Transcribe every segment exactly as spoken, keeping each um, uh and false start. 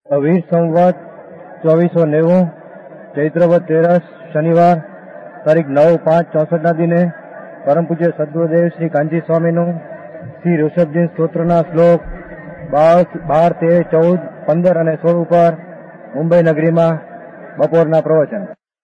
વીર સંવત ચોવીસો નેવું ચૈત્રવદ તેરસ શનિવાર તારીખ નવ પાંચ ચોસઠ ના દિને પરમ પૂજ્ય સદગુરુદેવ શ્રી કાંજી સ્વામીનું શ્રી ઋષભજી સ્તોત્રના શ્લોક બાર તેર ચૌદ પંદર અને સોળ ઉપર મુંબઈ નગરીમાં બપોરના પ્રવચન.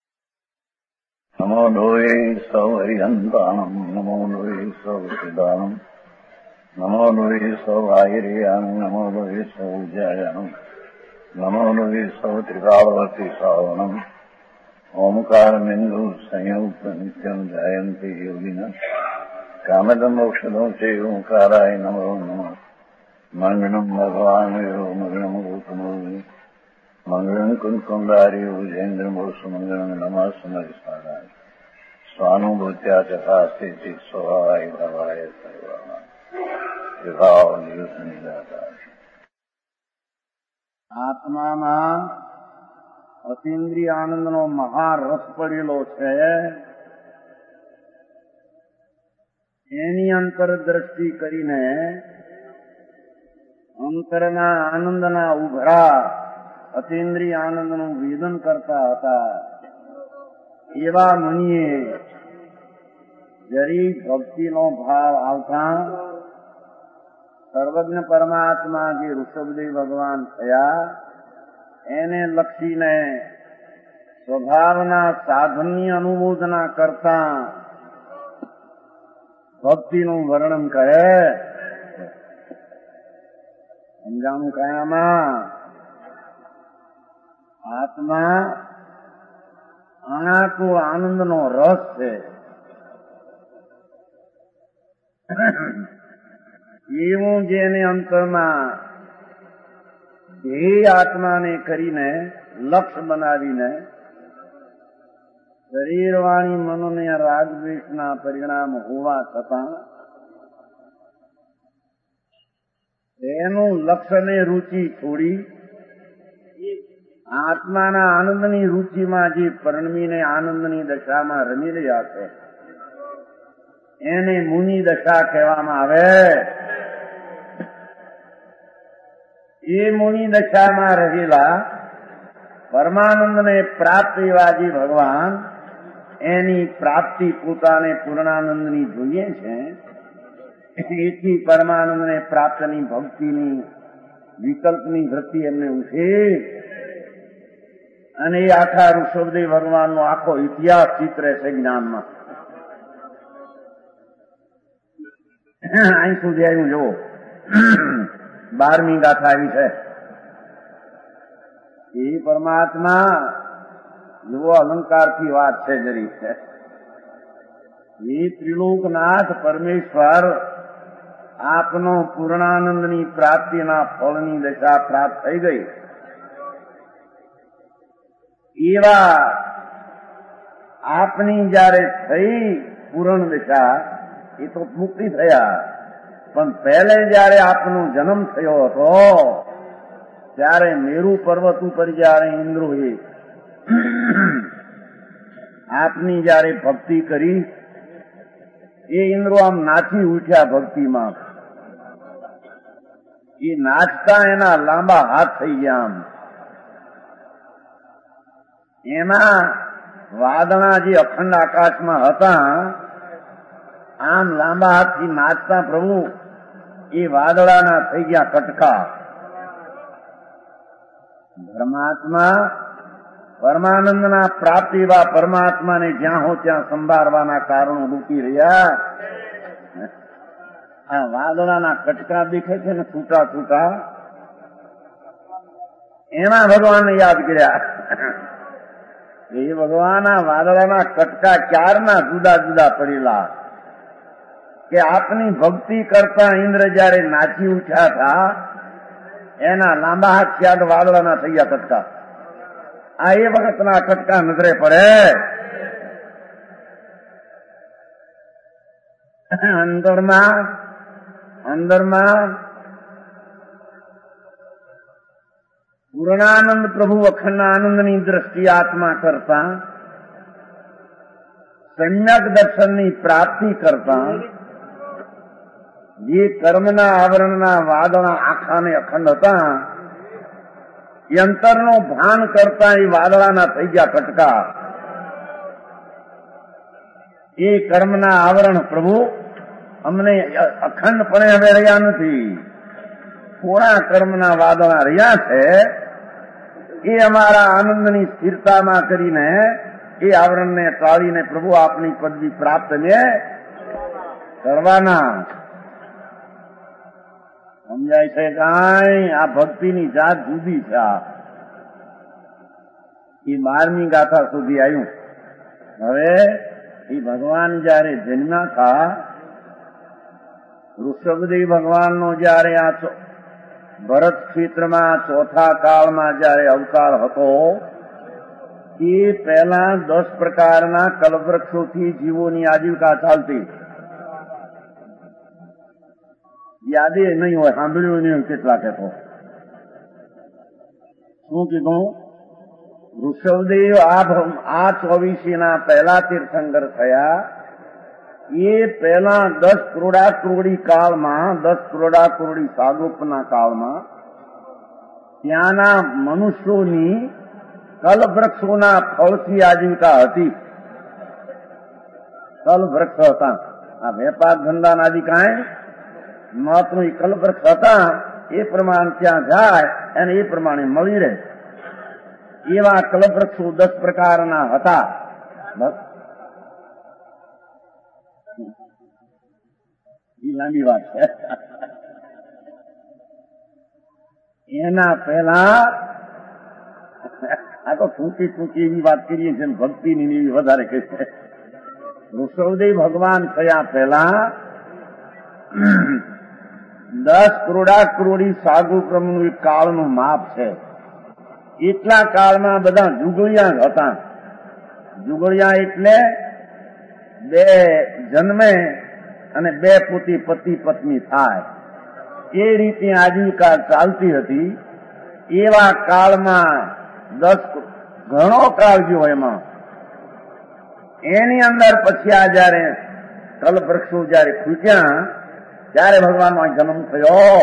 નમો લોહે સૌ હરિહંતાણમ નમો લોહે સૌ સિદ્ધાણમ નમો લોહે સૌ આયર્યામ નમો લોહે સૌ જયામ નમો લોહે સૌ ત્રિકાળવતી શ્રાવણમ ઓમકાર બિંદુ સંયુક્ત નિત્યમ જયંતી યોગિના કામદમ ઔષધો છે ઓંકારાય નમો નમઃ મંગળમ ભગવાન મંગળમ ગૌતમોની મંગળમ કુંકુંડારી ઉજેન્દ્ર મોસુ મંગળમ નમઃ સમરિસ્વારાય સ્વાનુભૂત્યા ચકાસ્તી સ્વભાવાય ભવાય સર્વા વિભાવ નિયુત નિરાકાર. આત્મામાં અતિન્દ્રિય આનંદનો મહારસ પડેલો છે. એની અંતરદ્રષ્ટિ કરીને અંતરના આનંદના ઉભરા અતિન્દ્રિય આનંદનું વેદન કરતા હતા. એવા મુનિએ જરી ભક્તિનો ભાવ આવતા સર્વજ્ઞ પરમાત્મા જે ઋષભદેવ ભગવાન થયા એને લક્ષીને સ્વભાવના સાધનની અનુમોદના કરતા ભક્તિનું વર્ણન કરે. સમજાણું કયામાં આત્મા અણાકો આનંદનો રસ છે. એવું જેને અંતરમાં ધ્યેય આત્માને કરીને લક્ષ્ય બનાવીને શરીર વાણી મનોને રાગદ્વેષના પરિણામ હોવા છતાં એનું લક્ષ્યને રુચિ છોડી આત્માના આનંદની રુચિમાં જે પરણમીને આનંદની દશામાં રમી રહ્યા છે એને મુનિ દશા કહેવામાં આવે. એ મુનિ દશામાં રહેલા પરમાનંદને પ્રાપ્ત એવા જે ભગવાન એની પ્રાપ્તિ પોતાને પૂર્ણાનંદની જોઈએ છે. એથી પરમાનંદને પ્રાપ્તની ભક્તિની વિકલ્પની વૃત્તિ એમને ઉઠે અને એ આખા ઋષભદેવ ભગવાનનો આખો ઇતિહાસ ચિત્રે છે જ્ઞાનમાં. અહીં સુધી આવ્યું જુઓ, બારમી ગાથા આવી છે. એ પરમાત્મા જુઓ અલંકારથી વાત છે જરી છે. એ ત્રિલોકનાથ પરમેશ્વર આપનો પૂર્ણાનંદની પ્રાપ્તિના ફળની દશા પ્રાપ્ત થઈ ગઈ. એવા આપની જયારે થઈ પૂર્ણ દશા એ તો મુક્તિ થયા, પણ પહેલે જયારે આપનો જન્મ થયો હતો ત્યારે મેરુ પર્વત ઉપર જયારે ઇન્દ્રોએ આપની જયારે ભક્તિ કરી એ ઇન્દ્રો આમ નાચી ઉઠ્યા ભક્તિમાં. એ નાચતા એના લાંબા હાથ થઈ ગયા. આમ એમાં વાદળા જે અખંડ આકાશમાં હતા આમ લાંબા હાથથી નાચતા પ્રભુ એ વાદળાના થઈ ગયા કટકા. પરમાત્મા પરમાનંદના પ્રાપ્તિ એવા પરમાત્માને જ્યાં હો ત્યાં સંભાળવાના કારણો રૂપી રહ્યા. આ વાદળાના કટકા દેખે છે ને છૂટા છૂટા, એમાં ભગવાનને યાદ કર્યા. એ ભગવાન આ વાદળાના કટકા ક્યારના જુદા જુદા પડેલા કે આપની ભક્તિ કરતા ઇન્દ્ર જયારે નાચી ઉઠ્યા હતા એના લાંબા હાથ યાદ વાદળાના થઈ ગયા કટકા. આ એ વખતના કટકા નજરે પડે. અંદરમાં અંદરમાં પૂર્ણાનંદ પ્રભુ અખંડ આનંદની દ્રષ્ટિ આત્મા કરતા સમ્યક દર્શનની પ્રાપ્તિ કરતા જે કર્મના આવરણના વાદળા આખાને અખંડ હતા એ અંતરનો ભાન કરતા એ વાદળાના થઈ ગયા કટકા. એ કર્મના આવરણ પ્રભુ અમને અખંડપણે હવે રહ્યા નથી. થોડા કર્મના વાદળા રહ્યા છે, એ અમારા આનંદની સ્થિરતામાં કરીને એ આવરણને ટાળીને પ્રભુ આપની પદવી પ્રાપ્ત ને કરવાના. સમજાય છે કાંઈ? આ ભક્તિની જાત જુદી છે. આ એ બારમી ગાથા સુધી આવ્યું. હવે એ ભગવાન જયારે જન્મ્યા હતા, ઋષભદેવ ભગવાનનો જયારે આ ભરત ક્ષેત્રમાં ચોથા કાળમાં જયારે અવતાર હતો, એ પહેલા દસ પ્રકારના કલ્પવૃક્ષોથી જીવોની આજીવિકા ચાલતી. યાદે નહીં હોય, સાંભળ્યું નહીં હોય કેટલાકે તો. શું કીધું? ઋષભદેવ આ ચોવીસીના પહેલા તીર્થંકર થયા. એ પહેલા દસ કરોડા કરોડી કાળમાં, દસ કરોડા કરોડી સાગોપના કાળમાં ત્યાંના મનુષ્યોની કલ્પવૃક્ષોના ફળથી આજીવિકા હતી. કલ્પવૃક્ષ હતા. આ વેપાર ધંધા આદિ કાંઈ મહત્વનું એ કલ્પવૃક્ષ હતા. એ પ્રમાણે ત્યાં જાય અને એ પ્રમાણે મળી રહે એવા કલ્પવૃક્ષો દસ પ્રકારના હતા. એ લાંબી વાત છે. એના પહેલા આ તો ટૂંકી ટૂંકી એવી વાત કરીએ છીએ, ભક્તિની એવી વધારે કહે છે. ઋષભદેવ ભગવાન થયા પહેલા દસ કરોડા કરોડી સાગુક્રમનું એક કાળનું માપ છે. એટલા કાળમાં બધા જુગળિયા હતા. જુગળિયા એટલે બે જન્મે અને બે પોતી પતિ પત્ની થાય, એ રીતે આજીવિકા ચાલતી હતી. એવા કાળમાં દસ ઘણો કાળ ગયો એમાં. એની અંદર પછી આ જયારે કલ્પવૃક્ષો જયારે ફૂટ્યા ત્યારે ભગવાનનો જન્મ થયો.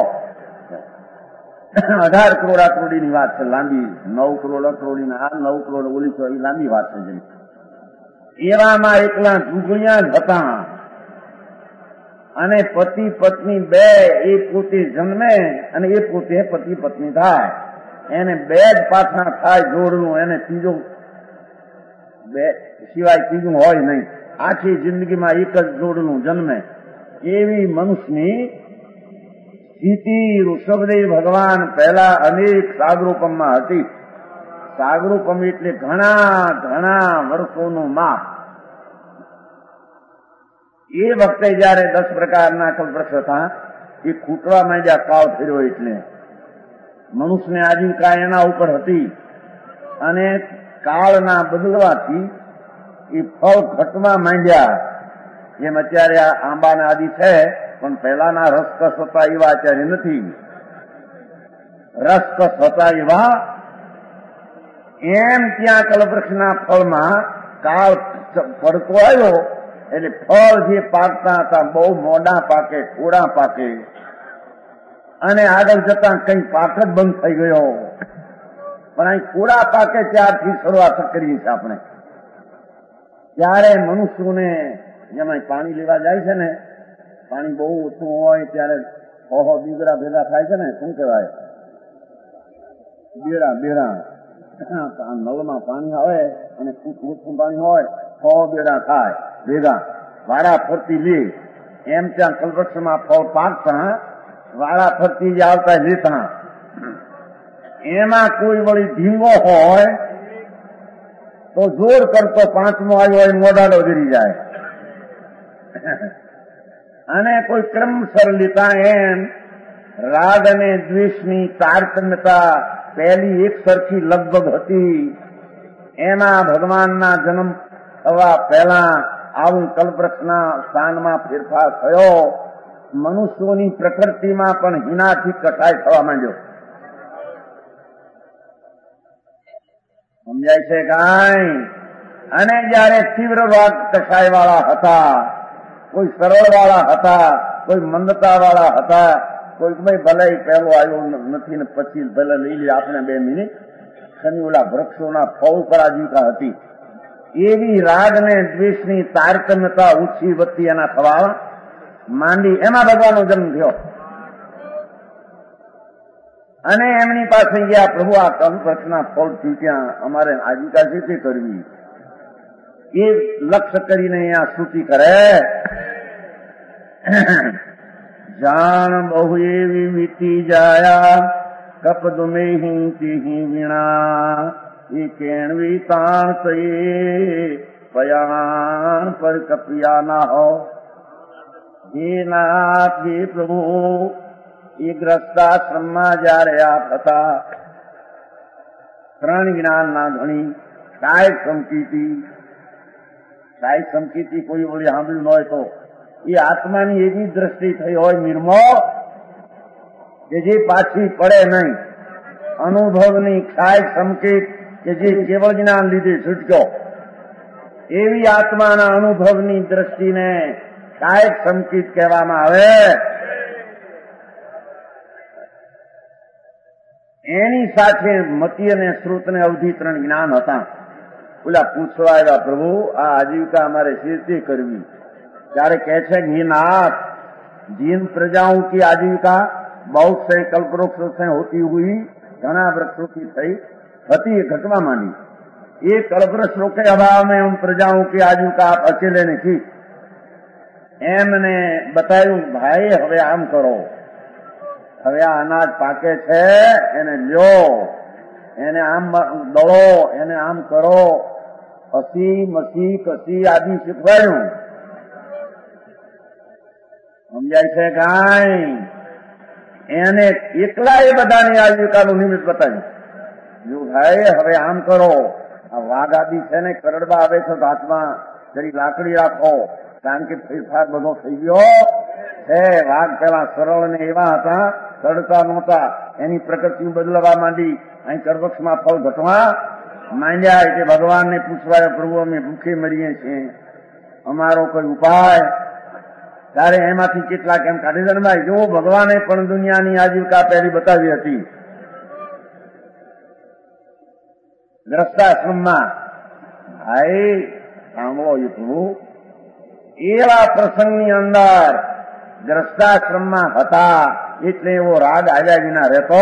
અઢાર કરોડા કરોડીની વાત છે, લાંબી. નવ કરોડ કરોડી આ નવ કરોડ ઓલી તો એ લાંબી વાત છે. એવામાં એકલા જુગળિયા જ હતા અને પતિ પત્ની બે એ પોતે જન્મે અને એ પોતે પતિ પત્ની થાય. એને બે જ પાછા થાય જોડનું, એને ત્રીજો બે સિવાય ત્રીજું હોય નહીં. આખી જિંદગીમાં એક જ જોડનું જન્મે એવી મનુષ્યની સ્થિતિ ઋષભદેવ ભગવાન પહેલા અનેક સાગરૂપમમાં હતી. સાગરૂપમ એટલે ઘણા ઘણા વર્ષોનું માપ. એ વખતે જયારે દસ પ્રકારના કલ્પવૃક્ષ હતા, એ ખૂટવા માંડ્યા કાળ ફેર્યો એટલે મનુષ્યને આજીવિકા એના ઉપર હતી. અને કાળના બદલવાથી એ ફળ ઘટવા માંડ્યા. જેમ અત્યારે આ આંબાના આદિ છે, પણ પહેલાના રસકસ હતા એવા અત્યારે નથી. રસકસ હતા એવા એમ ત્યાં કલ્પવૃક્ષના ફળમાં કાળ પડતો આવ્યો એટલે ફળ જે પાકતા હતા બહુ મોડા પાકે, થોડા પાકે, અને આગળ જતા કઈ પાક જ બંધ થઈ ગયો. પણ અહીં થોડા પાકે ત્યારથી શરૂઆત કરીએ છીએ આપણે. ત્યારે મનુષ્યોને જેમાં પાણી લેવા જાય છે ને, પાણી બહુ ઓછું હોય ત્યારે ઓહો બીગડા ભેગા થાય છે ને, શું કહેવાય, બેડા બેડા નળમાં પાણી આવે અને ખૂબ ઓછું પાણી હોય, સો બેડા થાય ભેગા, વાડા ફરતી લે. એમ ત્યાં કલ્પવૃક્ષમાં ફળ પાકતા વાડા ફરતી જ આવતા લેતા. એમાં કોઈ વળી ઢીંગો હોય તો જોર કરતો પાંચમો આવ્યો હોય મોઢાડો ગીરી જાય. અને કોઈ ક્રમસર લેતા એમ રાગ અને દ્વેષની તારતમ્યતા પહેલી એક સરખી લગભગ હતી. એમાં ભગવાનના જન્મ થવા પહેલા આવું કલ્પવૃક્ષના સ્થાનમાં ફેરફાર થયો. મનુષ્યોની પ્રકૃતિમાં પણ હિનાથી કસાય થવા માંડ્યો. સમજાય છે કાંઈ? અને જયારે તીવ્ર રાગ કસાય વાળા હતા, કોઈ સરળ વાળા હતા, કોઈ મંદતા વાળા હતા, કોઈક ભાઈ ભલે પહેલો આવ્યો નથી ને પછી ભલે લઈ લે આપણે બે મિનિટ શનિ ઓલા વૃક્ષોના ફળ પર આજીવિકા હતી. એવી રાગ ને દ્વેષની તારતમ્યતા ઊંચી વધતી એના થવા માંડી. એમાં ભગવાનનો જન્મ થયો અને એમની પાસે ગયા, પ્રભુ આ કલ્પવૃક્ષના ફળ ચૂક્યા, અમારે આજીવિકા રીતે કરવી. એ લક્ષ્ય કરીને અહીંયા સ્તુતિ કરે, જાણ બહુ એવી વીતી જાયા કપદ મેહી તીહી વીણા એ કેણવી તાણ તયે પયાણ પર કપિયા ના હો. હે નાથ, હે પ્રભુ, એ ગ્રસ્તાશ્રમમાં જયારે આપ હતા, ત્રણ જ્ઞાનના ધણી કાય સમકીતી કાય સમકીતી કોઈ ઓળી સાંભળ્યું ન હોય તો એ આત્માની એવી દ્રષ્ટિ થઈ હોય નિર્મો કે જે પાછી પડે નહીં. અનુભવની ક્ષાય સંકેત કે જે કેવળ જ્ઞાન લીધે છૂટક્યો, એવી આત્માના અનુભવની દ્રષ્ટિને કાયક સંકેત કહેવામાં આવે. એની સાથે મતિ અને શ્રુત ને અવધિ ત્રણ જ્ઞાન હતા. ઓલા પૂછવા આવ્યા, પ્રભુ આ આજીવિકા અમારે શેરથી કરવી? ત્યારે કહે છે કે नाथ, जिन प्रजाओं की आजीविका बहुत से कल्पवृक्षों से होती हुई घना वृक्षों की थई હતી ઘટવા માંડી. એ કલ્પવૃક્ષો के अभाव में उन प्रजाओं की आजीविका आप अकेले ने की. એમને બતાવ્યું, ભાઈ હવે આમ કરો, હવે આ અનાજ પાકે છે એને લ્યો, એને આમ દળો, એને આમ કરો, અસી મસી કસી આદિ શીખવાડ્યું. સમજાય છે કાંઈ? એને એકલા એ બધાની આજીવિકાનું નિમિત્ત બતાવ્યું. જો ભાઈ હવે આમ કરો, આ વાઘ આદિ છે ને કરડવા આવે છે તો હાથમાં જરી લાકડી રાખો, કારણ કે ફેરફાર બધો થઈ ગયો છે. વાઘ પેલા સરળ ને એવા હતા, ચડતા નહોતા, એની પ્રકૃતિ બદલવા માંડી. અહીં કરવક્ષમાં ફળ ઘટવા માંડ્યા એટલે ભગવાનને પૂછવાય, પ્રભુ અમે ભૂખે મરીએ છીએ, અમારો કોઈ ઉપાય? ત્યારે એમાંથી કેટલાક એમ કાઢી દરબાઈ, જો ભગવાને પણ દુનિયાની આજીવિકા પહેલી બતાવી હતી ગ્રસ્તાશ્રમમાં. ભાઈ સાંભળો, એ પ્રભુ એવા પ્રસંગની અંદર ગ્રસ્તાશ્રમમાં હતા એટલે એવો રાગ આવ્યા વિના રહેતો.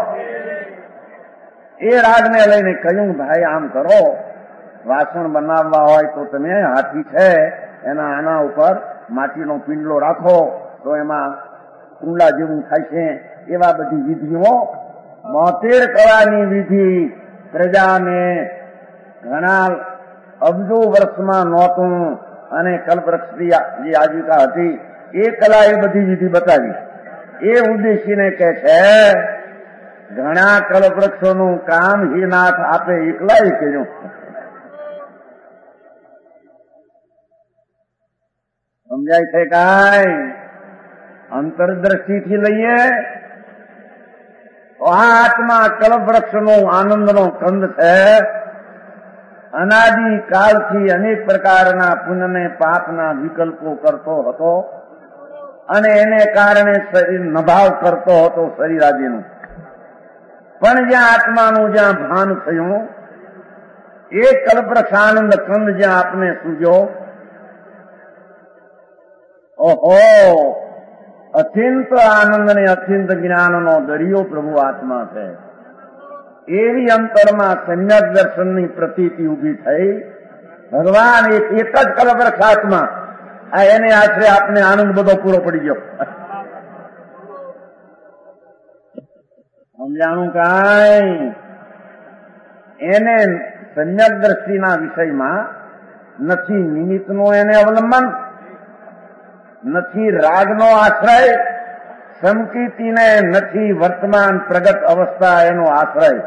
એ રાગને લઈને કહ્યું, ભાઈ આમ કરો, વાસણ બનાવવા હોય તો તમે હાથી છે એના આના ઉપર માટીનો પિંડલો રાખો તો એમાં કુંડા જેવું થાય છે. એવા બધી વિધિઓ, બોતેર કળાની વિધિ પ્રજાને ઘણા અબજો વર્ષમાં નહોતું અને કલ્પવૃક્ષની જે આજીવિકા હતી એ કલા એ બધી વિધિ બતાવી. એ ઉદ્દેશીને કહે છે, ઘણા કલ્પવૃક્ષોનું કામ હે નાથ આપે એકલાય કર્યું. સમજાય છે કાંઈ? અંતરદ્રષ્ટિથી લઈએ તો આ આત્મા કલ્પવૃક્ષનો આનંદનો કંદ છે. અનાદિ કાળથી અનેક પ્રકારના પુણ્યને પાપના વિકલ્પો કરતો હતો અને એને કારણે શરીર નભાવ કરતો હતો શરીર આદિનું. પણ જ્યાં આત્માનું જ્યાં ભાન થયું, એ કલ્પવૃક્ષ આનંદ કંદ જ્યાં આપને સૂજ્યો, ઓહો, અથિંત આનંદ ને અથિંત જ્ઞાનનો દરિયો પ્રભુ આત્મા છે. એવી અંતરમાં સમ્યક દર્શનની પ્રતીતિ ઉભી થઈ. ભગવાન એક એક જ કલ્પવૃક્ષ આત્મા, આ એને આશરે આપને આનંદ બધો પૂરો પડી ગયો. સમજાણું કાંઈ? એને સમ્યક દ્રષ્ટિના વિષયમાં નથી નિમિત્તનો એને અવલંબન, નથી રાગનો આશ્રય, સંકીર્તિને નથી વર્તમાન પ્રગટ અવસ્થા એનો આશ્રય.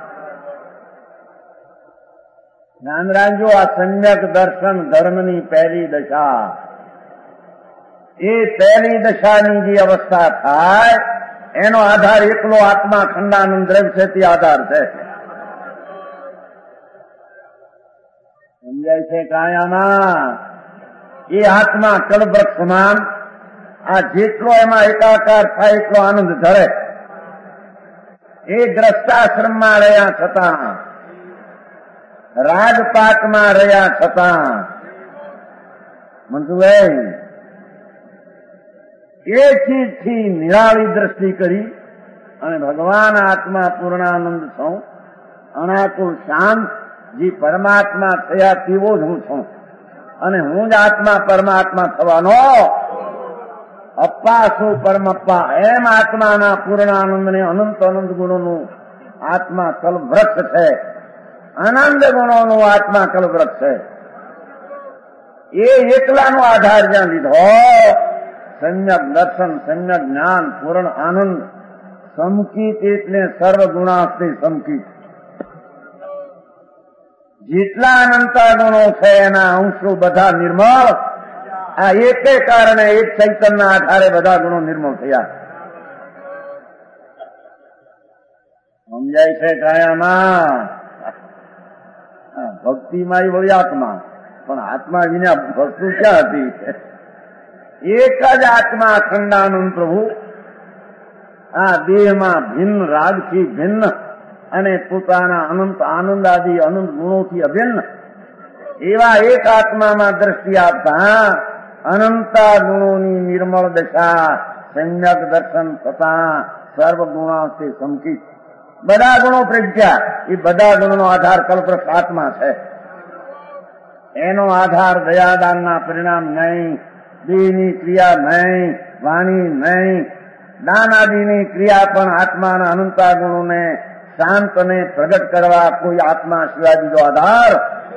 ધ્યાન રાખજો, આ સમ્યક દર્શન ધર્મની પહેલી દશા. એ પહેલી દશાની જે અવસ્થા થાય એનો આધાર એકલો આત્મા ખંડાનંદ દ્રવ્ય છે તે આધાર છે. સમજાય છે કાયામાં? એ આત્મા કલ્પવૃક્ષ સમાન આ જેટલો એમાં એકાકાર થાય એટલો આનંદ ધરે. એ ગ્રસ્તાશ્રમમાં રહ્યા છતાં, રાજપાટમાં રહ્યા છતાં, મનસુભાઈ એ ચીજથી નિરાળી દ્રષ્ટિ કરી અને ભગવાન આત્મા પૂર્ણાનંદ છું, અનાકુલ શાંત, જે પરમાત્મા થયા તેવો જ હું છું અને હું જ આત્મા પરમાત્મા થવાનો અપ્પા છું પરમપ્પા, એમ આત્માના પૂર્ણાનંદને અનંત અનંત ગુણોનું આત્મા કલ્પવૃક્ષ છે, અનંત ગુણોનું આત્મા કલ્પવૃક્ષ છે. એ એકલાનો આધાર જ્યાં લીધો, સમ્યક દર્શન, સમ્યક જ્ઞાન, પૂર્ણ આનંદ, સમકિત એટલે સર્વ ગુણાસ્થી સમકિત. જેટલા અનંતા ગુણો છે એના અંશો બધા નિર્મળ, આ એકે કારણે એક ચૈતનના આધારે બધા ગુણો નિર્મળ થયા. સમજાય છે કાયામાં? ભક્તિમાં વળી આત્મા, પણ આત્મા વિના વસ્તુ ક્યાં હતી? એક જ આત્મા અખંડાનંદ પ્રભુ, આ દેહમાં ભિન્ન, રાગથી ભિન્ન અને પોતાના અનંત આનંદ આદિ અનંત ગુણોથી અભિન્ન એવા એક આત્મામાં દ્રષ્ટિ આપતા અનંતા ગુણોની નિર્મળ દશા, સમ્યક દર્શન થતા સર્વ ગુણાથી સમકિત. બધા ગુણો પ્રજ્ઞા, એ બધા ગુણોનો આધાર કલ્પવૃક્ષ આત્મા છે. એનો આધાર દયાદાનના પરિણામ નહીં, દેહની ક્રિયા નહીં, વાણી નહીં, દાન આદિની ક્રિયા પણ આત્માના અનંતા ગુણોને શાંત અને પ્રગટ કરવા કોઈ આત્મા સિવાય બીજો આધાર.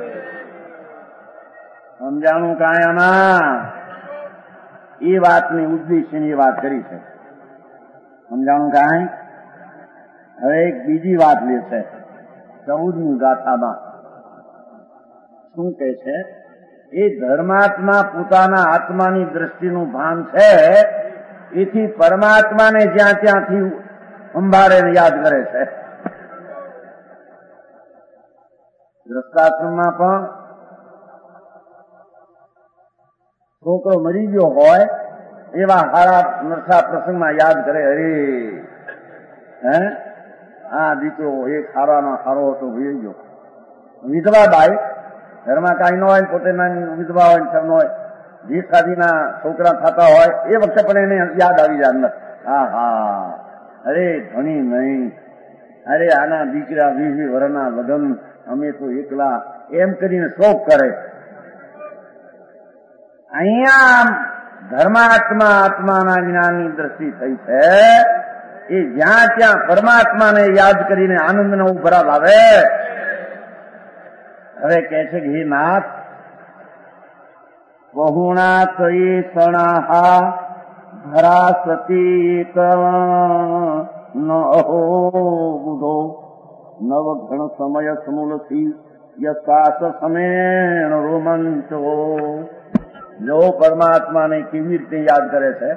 સમજાણું કાયામાં? એ વાતની ઉદ્દેશ્યની વાત કરી છે. સમજાણું કાંઈ? હવે એક બીજી વાત લે છે ચૌદમી ગાથામાં. શું કે છે? એ ધર્માત્મા પોતાના આત્માની દ્રષ્ટિનું ભાન છે, એથી પરમાત્માને જ્યાં ત્યાંથી સંભાળે યાદ કરે છે. ગ્રસ્તાશ્રમમાં પણ છોકરો મરી ગયો હોય એવા હારા નરસા પ્રસંગમાં યાદ કરે, અરે હે આ દીકરો એક હારાનો હારો હતો, ભૂલી ગયો. વિધવા બાઈ, ઘરમાં કાંઈ ન હોય, પોતે વિધવા હોય, ન હોય, જીસાદીના છોકરા થતા હોય એ વખતે પણ એને યાદ આવી જાય અંદર, હા હા અરે ધણી નહીં, અરે આના દીકરા વીસ વીસ વર્ષના લગ્ન, અમે તો એકલા, એમ કરીને શોક કરે. અહીંયા ધર્માત્મા આત્માના જ્ઞાનની દ્રષ્ટિ થઈ છે, એ જ્યાં ત્યાં પરમાત્માને યાદ કરીને આનંદનો ઉભરાવ આવે. હવે કહે છે કે હે નાથ, બહુણા તયે સણાહા ધરા સતી ન અહો બુધો નવ ઘણ સમય સમૂલથી યશાસ સમેણ રોમાંચો. જો પરમાત્માને કેવી રીતે યાદ કરે છે?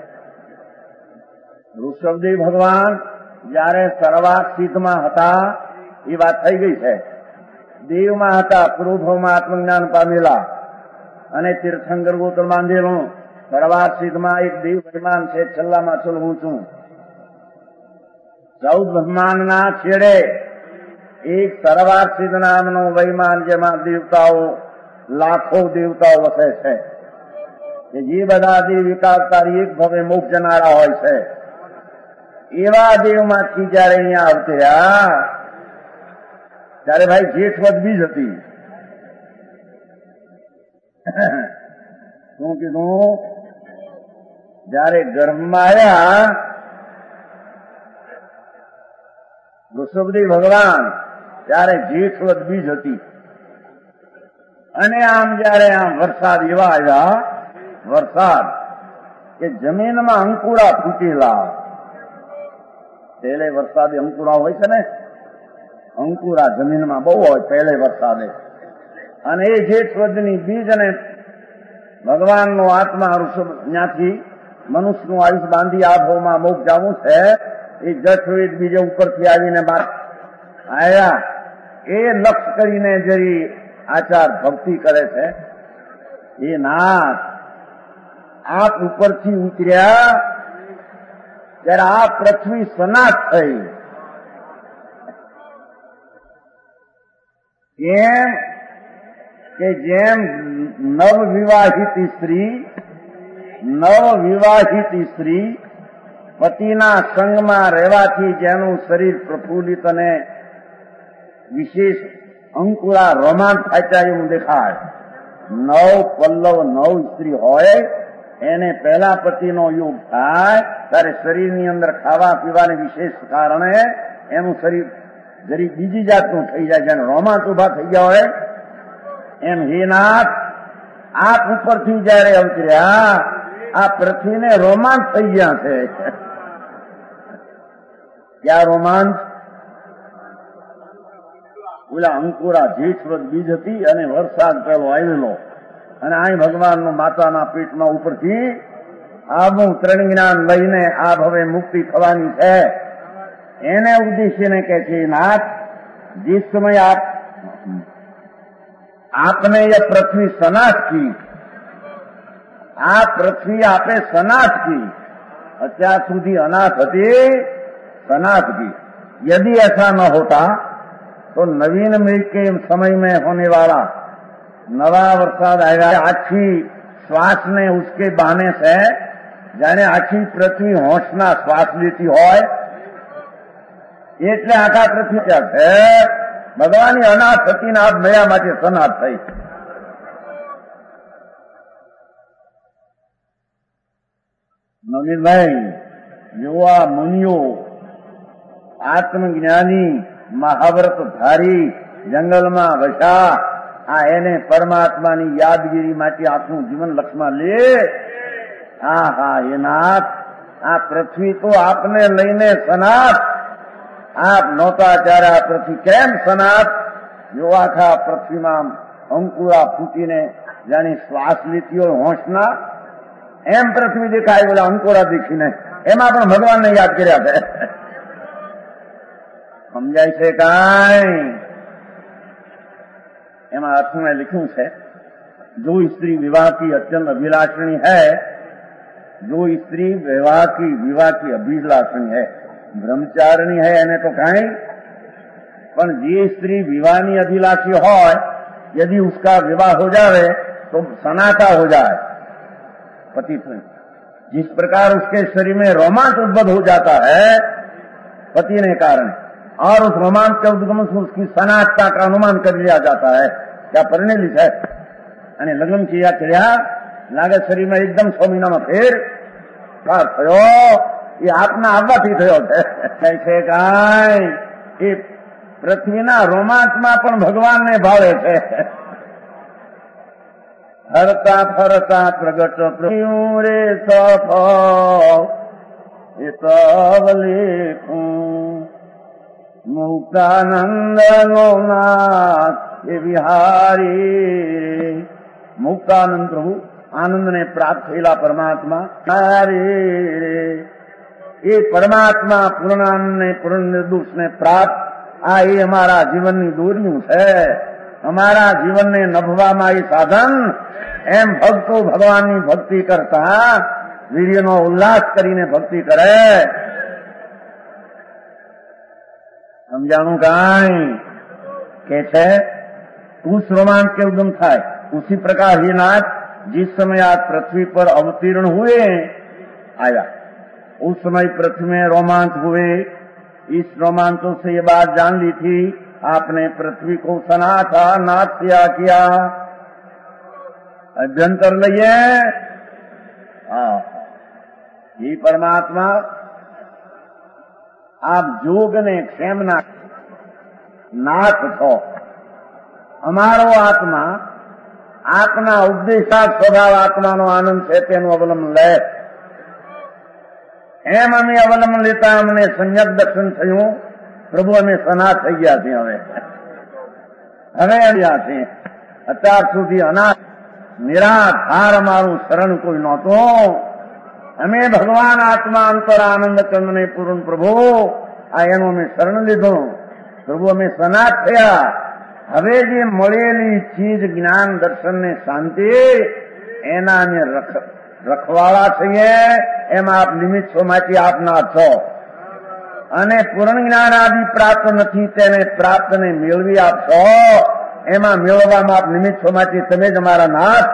ઋષભદેવ ભગવાન જયારે સર્વાક સિદ્ધમાં હતા એ વાત થઈ ગઈ છે. દેવમાં હતા, પુરુષોમાં આત્મજ્ઞાન પામેલા અને તીર્થંકર ગોત્ર બાંધેલું. સર્વાક સિદ્ધમાં એક દેવ વિમાન છે, છેલ્લામાં છેલ્લું હું છું. ચૌદ બ્રહ્માંડના છેડે એક સર્વાક સિદ્ધ નામનું વૈમાન, જેમાં દેવતાઓ લાખો દેવતાઓ વસે છે, કે જે બધા દેવ વિકાસકારી એક ભવે મોક્ષ જનારા હોય છે. એવા દેવમાંથી જયારે અહીંયા આવતા ત્યારે ભાઈ જેઠવદ બીજ હતી. શું કીધું? જયારે ગર્ભમાં આવ્યા ઋષભદેવ ભગવાન ત્યારે જેઠવદ બીજ હતી. અને આમ જયારે આમ વરસાદ એવા આવ્યા, વરસાદ કે જમીનમાં અંકુરા ફૂટેલા. પહેલે વરસાદે અંકુરા હોય છે ને, અંકુરા જમીનમાં બહુ હોય પહેલે વરસાદે. અને એ જેઠવદની બીજ અને ભગવાનનો આત્મા ઋષભ ત્યાંથી મનુષ્યનું આયુષ બાંધી આ ભાવમાં મોક્ષ જવું છે, એ જઠવેદ બીજે ઉપરથી આવીને બાર આવ્યા. એ લક્ષ કરીને જરી આચાર ભક્તિ કરે છે. એ નાથ, આપ ઉપરથી ઉતર્યા ત્યારે આ પૃથ્વી સનાથ થઈ. કેમ કે જેમ નવવિવાહિત સ્ત્રી નવવિવાહિત સ્ત્રી પતિના સંગમાં રહેવાથી જેનું શરીર પ્રફુલ્લિત અને વિશેષ અંકુરા રોમાંચ થાય એવું દેખાય. નવ પલ્લવ નવ સ્ત્રી હોય એને પહેલા પતિનો યોગ થાય ત્યારે શરીરની અંદર ખાવા પીવાને વિશેષ કારણે એનું શરીર જરી બીજી જાતનું થઈ જાય, જેને રોમાંચ ઉભા થઈ ગયા હોય એમ. હે નાથ, આપ ઉપરથી જયારે અવતર્યા આ પૃથ્વીને રોમાંચ થઈ ગયા છે. ક્યાં રોમાંચ? ઓલા અંકુરા જેઠવત બીજ હતી અને વરસાદ પેલો આવેલો અને અહીં ભગવાનનો માતાના પેટમાં ઉપરથી આવું ત્રણ જ્ઞાન લઈને આપ હવે મુક્તિ થવાની છે એને ઉદ્દેશ્યને કહે છે, નાથ जिस समय आप आपने यह पृथ्वी सनाथ की, આ પૃથ્વી આપે સનાથ की, અત્યાર સુધી अनाथ હતી सनाथ की. यदि ऐसा न होता तो नवीन मृग के समय में होने वाला नवा वरसाद आएगा. आखी श्वास ने उसके बहाने से जाने आखी पृथ्वी होशना श्वास लेती હોય એટલે આખા પૃથ્વી ક્યાં છે ભગવાનની અનાથ હતી ને આપ મેળા માટે સનાથ થઈ. નવીનભાઈ યુવા મુનિઓ આત્મજ્ઞાની મહાવ્રત ધારી જંગલમાં વસા આ એને પરમાત્માની યાદગીરી માટે આખું જીવન લક્ષમાં લે. હા હા એ નાથ, આ પૃથ્વી તો આપને લઈને સનાથ. આપ નહોતા ત્યારે આ પૃથ્વી કેમ સનાથ? જો આખા પૃથ્વીમાં અંકુરા ફૂટીને જાણે શ્વાસ લેતી હોય હોંશના એમ પૃથ્વી દેખાય. બોલા અંકુરા દેખીને એમાં પણ ભગવાનને યાદ કર્યા છે. સમજાય છે કાંઈ? એમાં અર્થમાં लिखूं છે, जो स्त्री विवाह की अत्यंत अभिलाषणी है, जो स्त्री विवाह की विवाह की अभिलाषणी है, ब्रह्मचारिणी है એને તો કાંઈ, પણ જે સ્ત્રી વિવાહની અભિલાષી હોય यदि उसका विवाह हो जाए तो सनाता हो जाए पति से. जिस प्रकार उसके शरीर में रोमांच उद्भव हो जाता है पति ने कारण, और उस रोमांच के उद्गम से उसकी सनातता का अनुमान कर लिया जाता है. क्या परिणित है અને લગ્ન ક્રિયા કર્યા લાગે શરીરમાં એકદમ છ મહિનામાં ફેર ફાર થયો. એ આપના આવવાથી થયો છે. છે કાંઈ એ પૃથ્વીના રોમાંચમાં પણ ભગવાનને ભાવે છે. હરતા ફરતા પ્રગટ રે સફ એ તવ લેખું મુક્તાનંદ નો નાથ એ વિહારી. મુક્તાનંદ પ્રભુ આનંદ ને પ્રાપ્ત થયેલા પરમાત્મા રે એ પરમાત્મા પૂર્ણાનંદ ને પૂર્ણ નિર્દોષ ને પ્રાપ્ત. આ એ અમારા જીવનની દોર્યું છે, અમારા જીવનને નભવામાં એ સાધન. એમ ભક્તો ભગવાનની ભક્તિ કરતા વીર્યનો ઉલ્લાસ કરીને ભક્તિ કરે. સમજાણું કાંઈ? કે છે उस रोमांच के उद्गम था. उसी प्रकार ही नाथ जिस समय आप पृथ्वी पर अवतीर्ण हुए आया, उस समय पृथ्वी में रोमांच हुए. इस रोमांचों से ये बात जान ली थी आपने पृथ्वी को सनाथा नाथ किया किया. अभ्यंतर लइए ये परमात्मा आप जोग ने क्षेमना नाथ छो. અમારો આત્મા આપના ઉપદેશાત સ્વભાવ આત્માનો આનંદ છે તેનું અવલંબન લે. એમ અમે અવલંબન લેતા અમને સંયક દર્શન થયું. પ્રભુ અમે સનાથ થઈ ગયા છીએ. હવે હવે આવ્યા છીએ. અત્યાર સુધી અનાથ નિરાધાર અમારું શરણ કોઈ નહોતું. અમે ભગવાન આત્મા અંતર આનંદ ચંદ્રને પૂર્ણ પ્રભુ આ એનું અમે શરણ લીધું. પ્રભુ અમે સનાથ થયા. હવે જે મળેલી ચીજ જ્ઞાન દર્શન ને શાંતિ એના અમે રખવાળા છીએ એમાં આપ નિમિત્ત છો, માંથી આપના છો. અને પૂર્ણ જ્ઞાન આદિ પ્રાપ્ત નથી તેને પ્રાપ્તને મેળવી આપશો, એમાં મેળવવામાં આપ નિમિત્ત છો, માંથી તમે જ અમારા નાથ.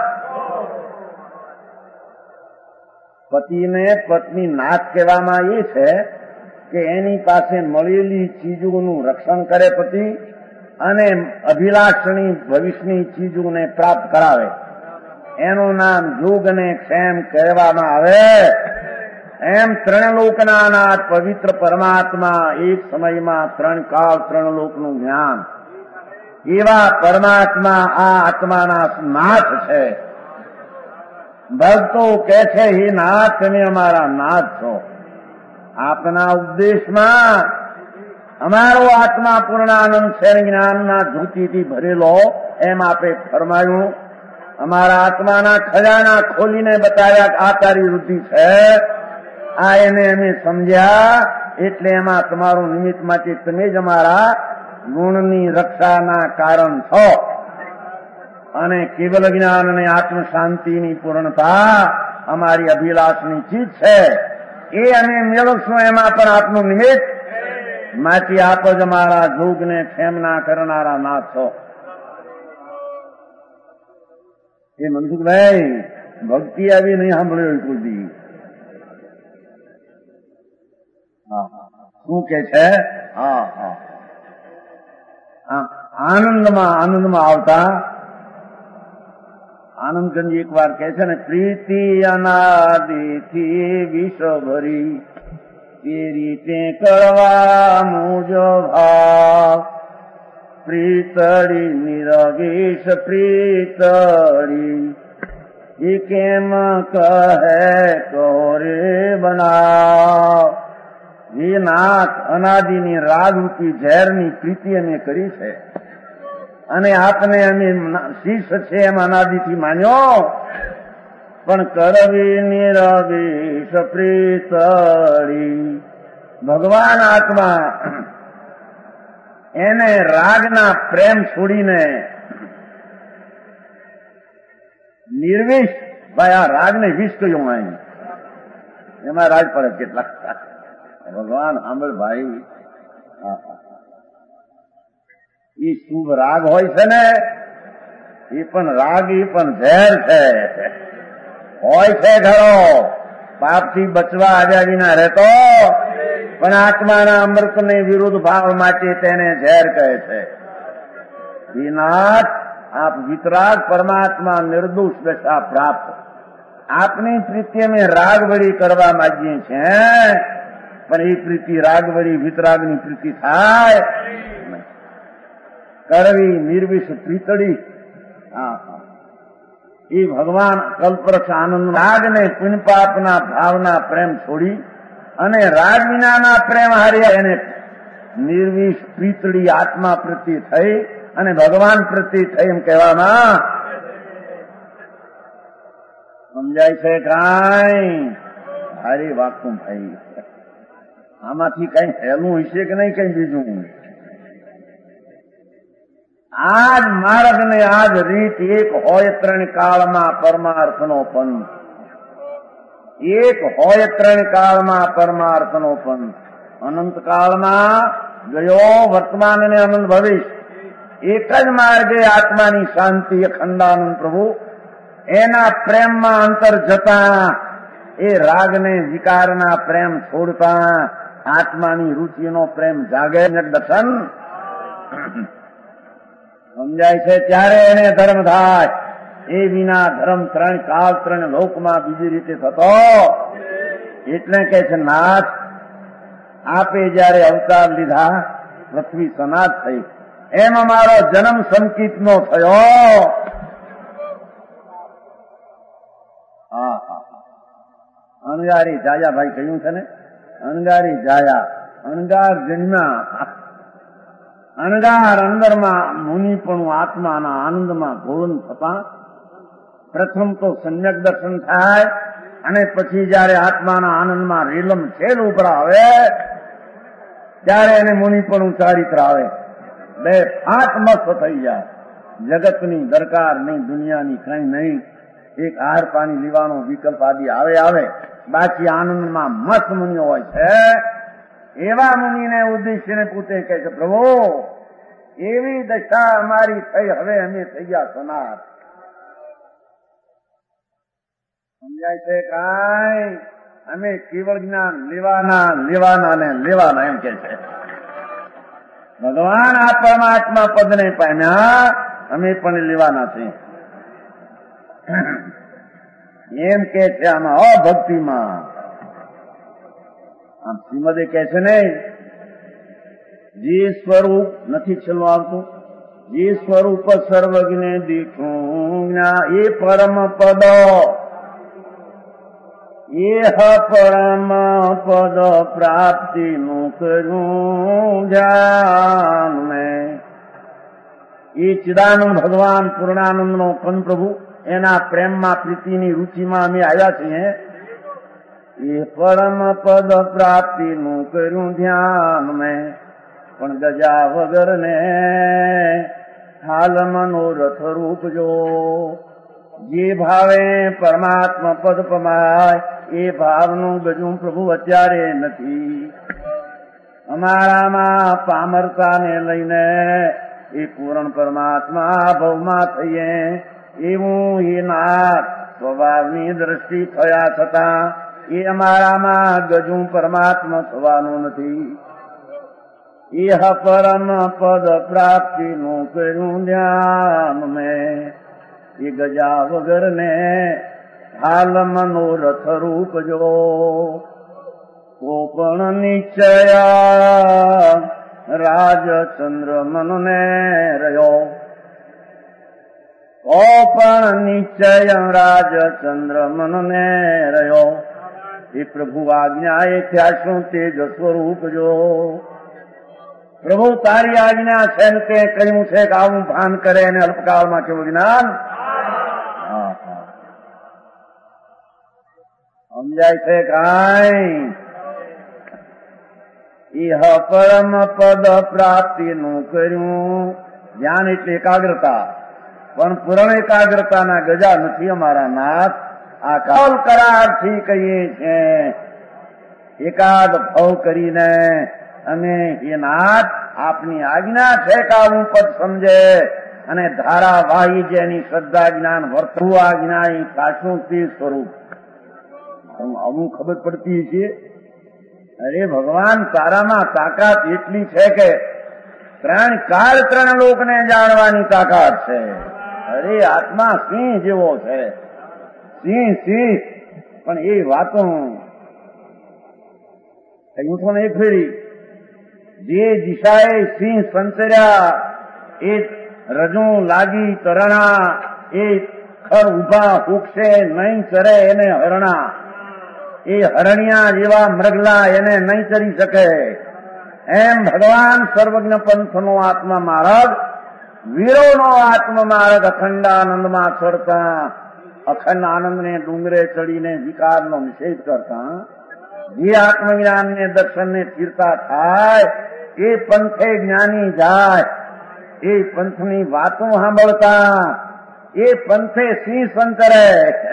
પતિને પત્ની નાથ કહેવામાં એ છે કે એની પાસે મળેલી ચીજોનું રક્ષણ કરે પતિ અને અભિલાષણી ભવિષ્યની ચીજોને પ્રાપ્ત કરાવે. એનું નામ યુગ અને ક્ષેમ કહેવામાં આવે. એમ ત્રણ લોકના નાથ પવિત્ર પરમાત્મા એક સમયમાં ત્રણ કાળ ત્રણ લોકનું જ્ઞાન એવા પરમાત્મા આ આત્માના નાથ છે. ભક્તો કહે છે હે નાથ તમે અમારા નાથ છો. આપના ઉપદેશમાં અમારો આત્મા પૂર્ણાનંદ છે, જ્ઞાનના ધૃતિથી ભરેલો એમ આપે ફરમાયું. અમારા આત્માના ખજાના ખોલીને બતાવ્યા આ તારી વૃદ્ધિ છે. આ એને અમે સમજ્યા એટલે એમાં તમારું નિમિત્ત માંથી તમે જ અમારા ગુણની રક્ષાના કારણ છો. અને કેવલ જ્ઞાન અને આત્મ શાંતિની પૂર્ણતા અમારી અભિલાષની ચીજ છે. એ અમે મેળવશું એમાં પણ આપનું નિમિત્ત માંથી આપ જ અમારા જોગને ક્ષેમના કરનારા નાથ છો. એ મનસુખભાઈ ભક્તિ આવી નહીં સાંભળ્યો કોઈ. શું કે છે? હા હા આનંદમાં આનંદમાં આવતા આનંદગંજી એક વાર કહે છે ને, પ્રીતિ અનાદિથી વિશ્વ ભરી એ રીતે કરવા મુજો ભાવ પ્રીતળી નિરવિષ પ્રીતળી એ કેમ કહે કોરે બનાવ. એ નાથ અનાદિની રાગરૂપી ઝેરની પ્રીતિ અમે કરી છે અને આપને અમે શિષ્ય છે એમ અનાદિથી માન્યો, પણ કરવી નિરવિષ પ્રીતળી. ભગવાન આત્મા એને રાગના પ્રેમ છોડીને નિર્વિષ, ભાઈ આ રાગને વિષ કહ્યું અહીં એમાં રાગ પડે કેટલાક. ભગવાન સાંભળ ભાઈ, એ શુભ રાગ હોય છે ને એ પણ રાગ એ પણ ઝેર છે. હોય છે ઘરો પાપથી બચવા આવ્યા વિના રહેતો, પણ આત્માના અમૃતને વિરુદ્ધ ભાવ માટે તેને ઝેર કહે છે. નાથ આપ વિતરાગ પરમાત્મા નિર્દોષ દશા પ્રાપ્ત. આપની પ્રીતિ અમે રાગ વળી કરવા માંગીએ છીએ, પણ એ પ્રીતિ રાગ વળી વિતરાગની પ્રીતિ થાય. કરવી નિર્વિષ પ્રીતળી. હા હા એ ભગવાન કલ્પવૃક્ષ આનંદ રાગને પુણ્યપાપના ભાવના પ્રેમ છોડી અને રાગ વિનાના પ્રેમ હાર્યા એને નિર્વિષ પ્રીતળી આત્મા પ્રત્યે થઈ અને ભગવાન પ્રત્યે થઈ એમ કહેવામાં સમજાય છે. કાંઈ હારી વાકું ભાઈ આમાંથી કઈ હેલું હશે કે નહીં કઈ બીજું. આજ માર્ગ ને આજ રીત એક હોય ત્રણ કાળમાં પરમાર્થનો પંથ. એક હોય ત્રણ કાળમાં પરમાર્થનો પંથ. અનંત કાળમાં ગયો વર્તમાન અને અનંત ભવિષ્ય એક જ માર્ગે આત્માની શાંતિ અખંડાનંદ પ્રભુ એના પ્રેમમાં અંતર જતા એ રાગને વિકારના પ્રેમ છોડતા આત્માની રુચિનો પ્રેમ જાગે દર્શન સમજાય છે. ત્યારે એને ધર્મ થાય. એ વિના ધર્મ ત્રણ કાળ ત્રણ લોકમાં બીજી રીતે થતો. એટલે કે છે નાથ આપે જયારે અવતાર લીધા પૃથ્વી સનાત થઈ એમ અમારો જન્મ સંકિત નો થયો. હા હા અણગારી જાયા ભાઈ કહ્યું છે ને, અણગારી જાયા અણગાર જન્મ્યા. અણગાર અંદરમાં મુનિપણું આત્માના આનંદમાં ગોળન થતા પ્રથમ તો સમ્યક દર્શન થાય અને પછી જયારે આત્માના આનંદમાં રીલમ છેદ ઉપર આવે ત્યારે એને મુનિપણું ચારિત્ર આવે. બે ફાટ મસ્ત થઈ જાય. જગતની દરકાર નહીં, દુનિયાની કઈ નહીં. એક આહાર પાણી લેવાનો વિકલ્પ આદિ આવે આવે બાકી આનંદમાં મસ્ત મુનિઓ હોય છે. એવા મુનિને ઉદ્દેશ્યને પૂછે કે પ્રભુ એવી દશા અમારી થઈ, હવે અમે થઈ ગયા સનાથ. સમજાય છે કાંઈ? અમે કેવળ જ્ઞાન લેવાના લેવાના ને લેવાના એમ કે છે. ભગવાન આ પરમાત્મા પદને પામ્યા, અમે પણ લેવાના છીએ એમ કે છે. આમાં અભક્તિમાં આમ શ્રીમદે કે છે ને, જે સ્વરૂપ નથી છેલ્લું આવતું, જે સ્વરૂપ સર્વજ્ઞે દીઠું એ પરમ પદ, એ પરમ પદ પ્રાપ્તિ નું કરું ધ્યાન મેં. એ ચિદાનંદ ભગવાન પૂર્ણાનંદ નો કન પ્રભુ એના પ્રેમમાં પ્રીતિની રુચિમાં અમે આવ્યા છીએ. એ પરમ પદ પ્રાપ્તિ નું કર્યું ધ્યાન મેં, પણ ગજા વગર ને હાલ મનોરથ રૂપ જો. જે ભાવે પરમાત્મા પદ પમાય એ ભાવનું ગજું પ્રભુ અત્યારે નથી. અમારામાં પામરતાને લઈને એ પૂર્ણ પરમાત્મા ભવમાં થઈએ એવું એ નાથ સ્વભાવની દ્રષ્ટિ થયા છતાં એ અમારામાં ગજું પરમાત્મા થવાનું નથી. એ પરમ પદ પ્રાપ્તિનું કર્યું ધ્યાન મેં, એ ગજા વગર ને હાલ મનોરથ રૂપ જો. કોપણ નિશ્ચય રાજચંદ્ર મનને રહ્યો, કોપણ નિશ્ચય રાજચંદ્ર મનને રહ્યો. એ પ્રભુ આજ્ઞા એ થયા શું તેજ સ્વરૂપ જો. પ્રભુ તારી આજ્ઞા છે ને તે કહ્યું છે કે આવું ભાન કરે અને અલ્પકાળમાં કેવું જ્ઞાન. સમજાય છે કાંઈ? ઇહ પરમ પદ પ્રાપ્તિનું કર્યું ધ્યાન એટલે એકાગ્રતા, પણ પૂર્ણ એકાગ્રતાના ગજા નથી અમારા નાથ. આ કાલ કરારથી કહીએ છે, એકાદ ભાવ કરીને અને એ નાથ આપની આજ્ઞા છે કે આવું પદ સમજે અને ધારાવાહી જેની શ્રદ્ધા જ્ઞાન વર્તવું આજ્ઞા એ સાચું તે સ્વરૂપ અમુક ખબર પડતી છે. અરે ભગવાન તારામાં તાકાત એટલી છે કે ત્રણ કાળ ત્રણ લોકને જાણવાની તાકાત છે. અરે આત્મા સિંહ જેવો છે, સિંહ સિંહ. પણ એ વાતો કહ્યું તો નહીં ફેરી. જે દિશાએ સિંહ સંચર્યા એ રજુ લાગી તરણા, એ ખર ઉભા ઉગશે નહીં ચરે એને હરણા. એ હરણિયા જેવા મૃગલા એને નહીં ચરી શકે. એમ ભગવાન સર્વજ્ઞ પંથનો આત્મા માર્ગ, વીરોનો આત્મા માર્ગ અખંડાનંદમાં ચડતા, અખંડ આનંદને ડુંગરે ચડીને વિકારનો નિષેધ કરતા, જે આત્મજ્ઞાનને દર્શનને ફીરતા થાય એ પંથે જ્ઞાની જાય. એ પંથની વાતો સાંભળતા એ પંથે સિંહ સંતરે.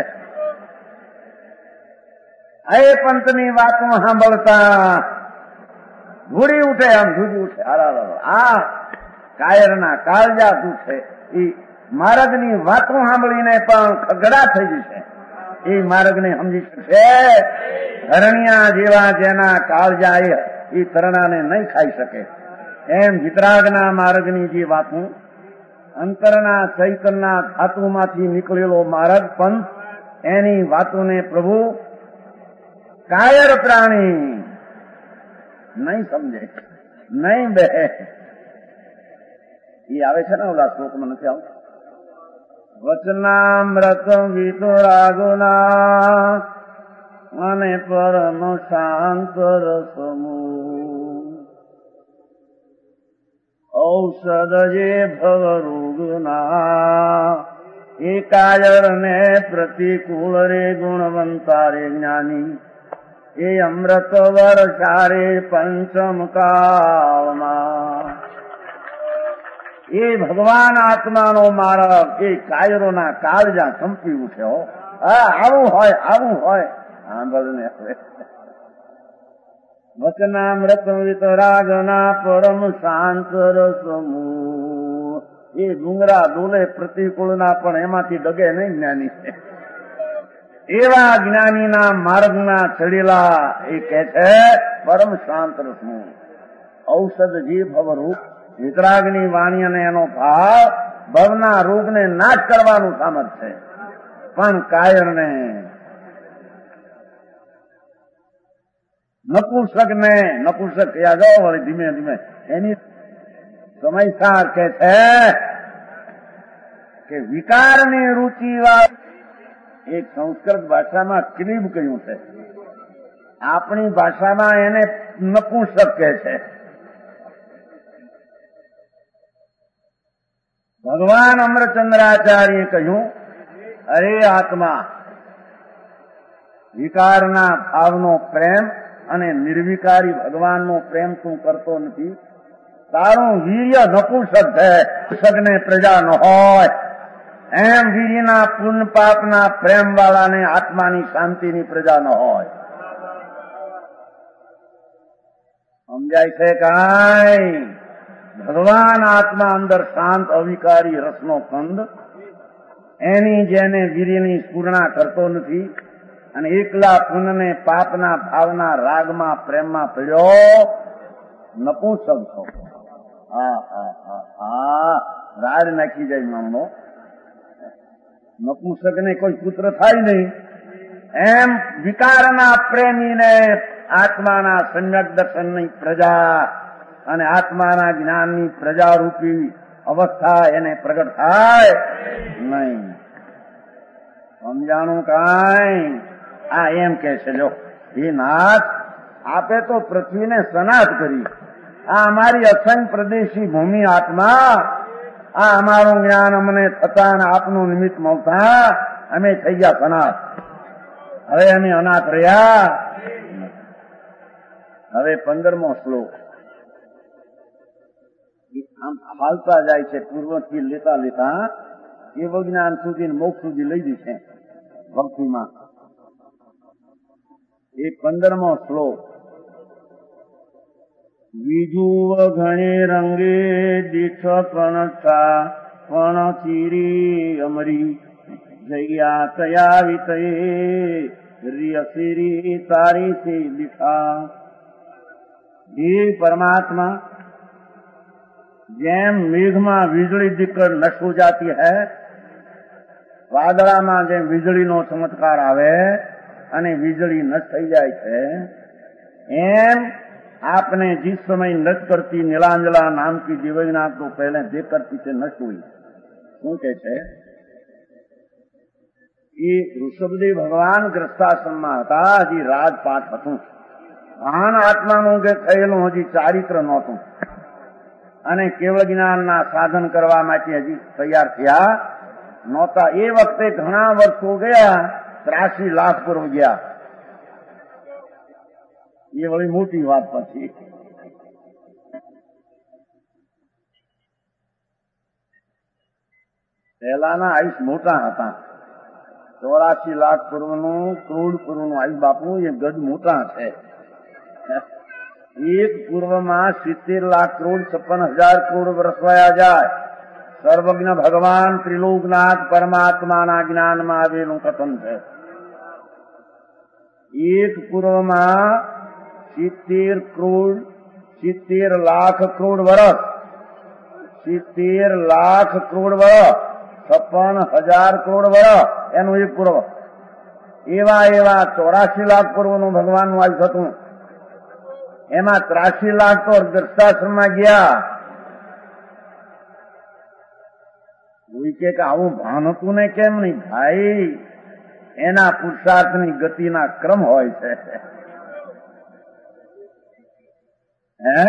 એ પંથની વાતો સાંભળતા ધૂળી ઉઠે, આમ ધૂજી ઉઠે. આ કાયરના કાળજા તૂટે. એ માર્ગની વાતો સાંભળીને પણ ખગડા થઈ જશે. એ માર્ગને સમજી શકશે. હરણિયા જેવા જેના કાળજા એ તરણાને નહીં ખાઈ શકે. એમ વિતરાગના માર્ગની જે વાતો, અંતરના ચૈતનના ધાતુમાંથી નીકળેલો માર્ગ પંથ, એની વાતોને પ્રભુ કાયર પ્રાણી નહીં સમજે, નહીં બે. એ આવે છે ને ઓલા શ્લોકમાં નથી આવતું? વચનામૃત વિતરાગુના અને પરમ શાંત રસમુ, ઔષધ જે ભવરોગના. એ કાયર ને પ્રતિકૂળ રે ગુણવંતા રે જ્ઞાની, એ અમૃત વર્ષા રે પંચમ કાળમાં. એ ભગવાન આત્માનો માર્ગ એ કાયરોના કાળજા કંપી ઉઠ્યો. હા, આવું હોય આવું હોય સાંભળને હવે. વચનામૃત વિતરાગના પરમ શાંત રસમૂહ. એ ડુંગરા ડોલે પ્રતિકૂળના પણ એમાંથી ડગે નહીં જ્ઞાની છે. એવા જ્ઞાનીના માર્ગના ચડેલા એ કે છે પરમ શાંત રસમૂહ. ઔષધ જી ભવરૂપ. વિતરાગની વાણી અને એનો ભાવ ભવના રોગને નાશ કરવાનું સામર્થ્ય છે. પણ કાયરને નપુંસક ને નપુંસક કયા જાઓ વળી ધીમે ધીમે એની સમયસાર કે છે કે વિકારની રુચિ વાળા એક સંસ્કૃત ભાષામાં ક્લીબ કહ્યું છે, આપણી ભાષામાં એને નપુંસક કહે છે. ભગવાન અમરચંદ્રાચાર્યે કહ્યું, અરે આત્મા, વિકારના ભાવનો પ્રેમ અને નિર્વિકારી ભગવાનનો પ્રેમ તું કરતો નથી. તારું વીર્ય નપુંસક છે. નપુંસકને પ્રજા ન હોય એમ વીર્યના પુણ્ય પાપના પ્રેમ વાળાને આત્માની શાંતિની પ્રજા ન હોય. સમજાય છે કાંઈ? ભગવાન આત્મા અંદર શાંત અવિકારી રસનો કંદ, એની જેને વીર્યની સ્ફૂર્ણા કરતો નથી અને એકલા પુણ્યને પાપના ભાવના રાગમાં પ્રેમમાં પડ્યો નપુંસક છો. હા હા હા હા રાડ નાખી જાય મામલો. નપુંસકને કોઈ પુત્ર થાય નહીં એમ વિકારના પ્રેમીને આત્માના સમ્યક દર્શનની પ્રજા અને આત્માના જ્ઞાનની પ્રજારૂપી અવસ્થા એને પ્રગટ થાય નહીં. સમજાણું કાંઈ? આ એમ કે છે, જો હે નાથ, આપે તો પૃથ્વીને સનાત કરી. આ અમારી અસંગ પ્રદેશી ભૂમિ આત્મા, આ અમારું જ્ઞાન અમને થતા અને આપનું નિમિત્ત મળતા અમે થઈ ગયા સનાત. હવે અમે અનાથ રહ્યા. હવે પંદરમો શ્લોક આમ હાલતા જાય છે, પૂર્વથી લેતા લેતા એ જ્ઞાન સુધી મોક્ષ સુધી લઈ જશે ભક્તિમાં. એ પંદરમો શ્લોક. વિજુવ ઘણે રંગે દીઠ પણ છા પણ ચીરી અમરી જયા તયા વિતય રિયસીરી તારી સે લીઠા. હે પરમાત્મા, જેમ મેઘમાં વીજળી દીકર નશો જાતી હૈ, વાદળામાં જેમ વીજળીનો ચમત્કાર આવે અને વીજળી નષ્ટ થઈ જાય છે, એમ आपने जिस समय नृत्य करती नीलांजला नाम की दिव्यज्ञान तो पहले देख करती से नष्ट हुई. શું કે છે? એ ઋષભદેવ ભગવાન ગ્રસ્તાશ્રમમાં હતા. હજી રાજપાઠ હતું. ભાન આત્માનું જે થયેલું હજી ચારિત્ર નહોતું અને કેવળ જ્ઞાનના સાધન કરવા માટે હજી તૈયાર થયા નહોતા. એ વખતે ઘણા વર્ષો ગયા, ત્રાસી લાખ પૂર્વ ગયા. એ વળી મોટી વાત. પછી પહેલાના આયુષ મોટા હતા. ચોરાસી લાખ પૂર્વનું કરોડ પૂર્વનું આયુષ બાપુ એ ગજ મોટા છે. એક પૂર્વમાં સિત્તેર લાખ કરોડ છપ્પન હજાર કરોડ વર્ષ વયા જાય. સર્વજ્ઞ ભગવાન ત્રિલોકનાથ પરમાત્માના જ્ઞાનમાં આવેલું કથન છે. એક પૂર્વમાં સિત્તેર કરોડ સિત્તેર લાખ કરોડ વર્ષ સિત્તેર લાખ કરોડ વર્ષ છપ્પન હજાર કરોડ વર્ષ એનું એક પૂર્વ. એવા એવા ચોરાસી લાખ પૂર્વનું ભગવાનનું આયુષ હતું. એમાં ત્રાસી લાખ તો ગ્રસ્તાશ્રમમાં ગયા. કોઈ કે આવું ભાન હતું ને કેમ નહીં? ભાઈ, એના પુરુષાર્થની ગતિના ક્રમ હોય છે. હે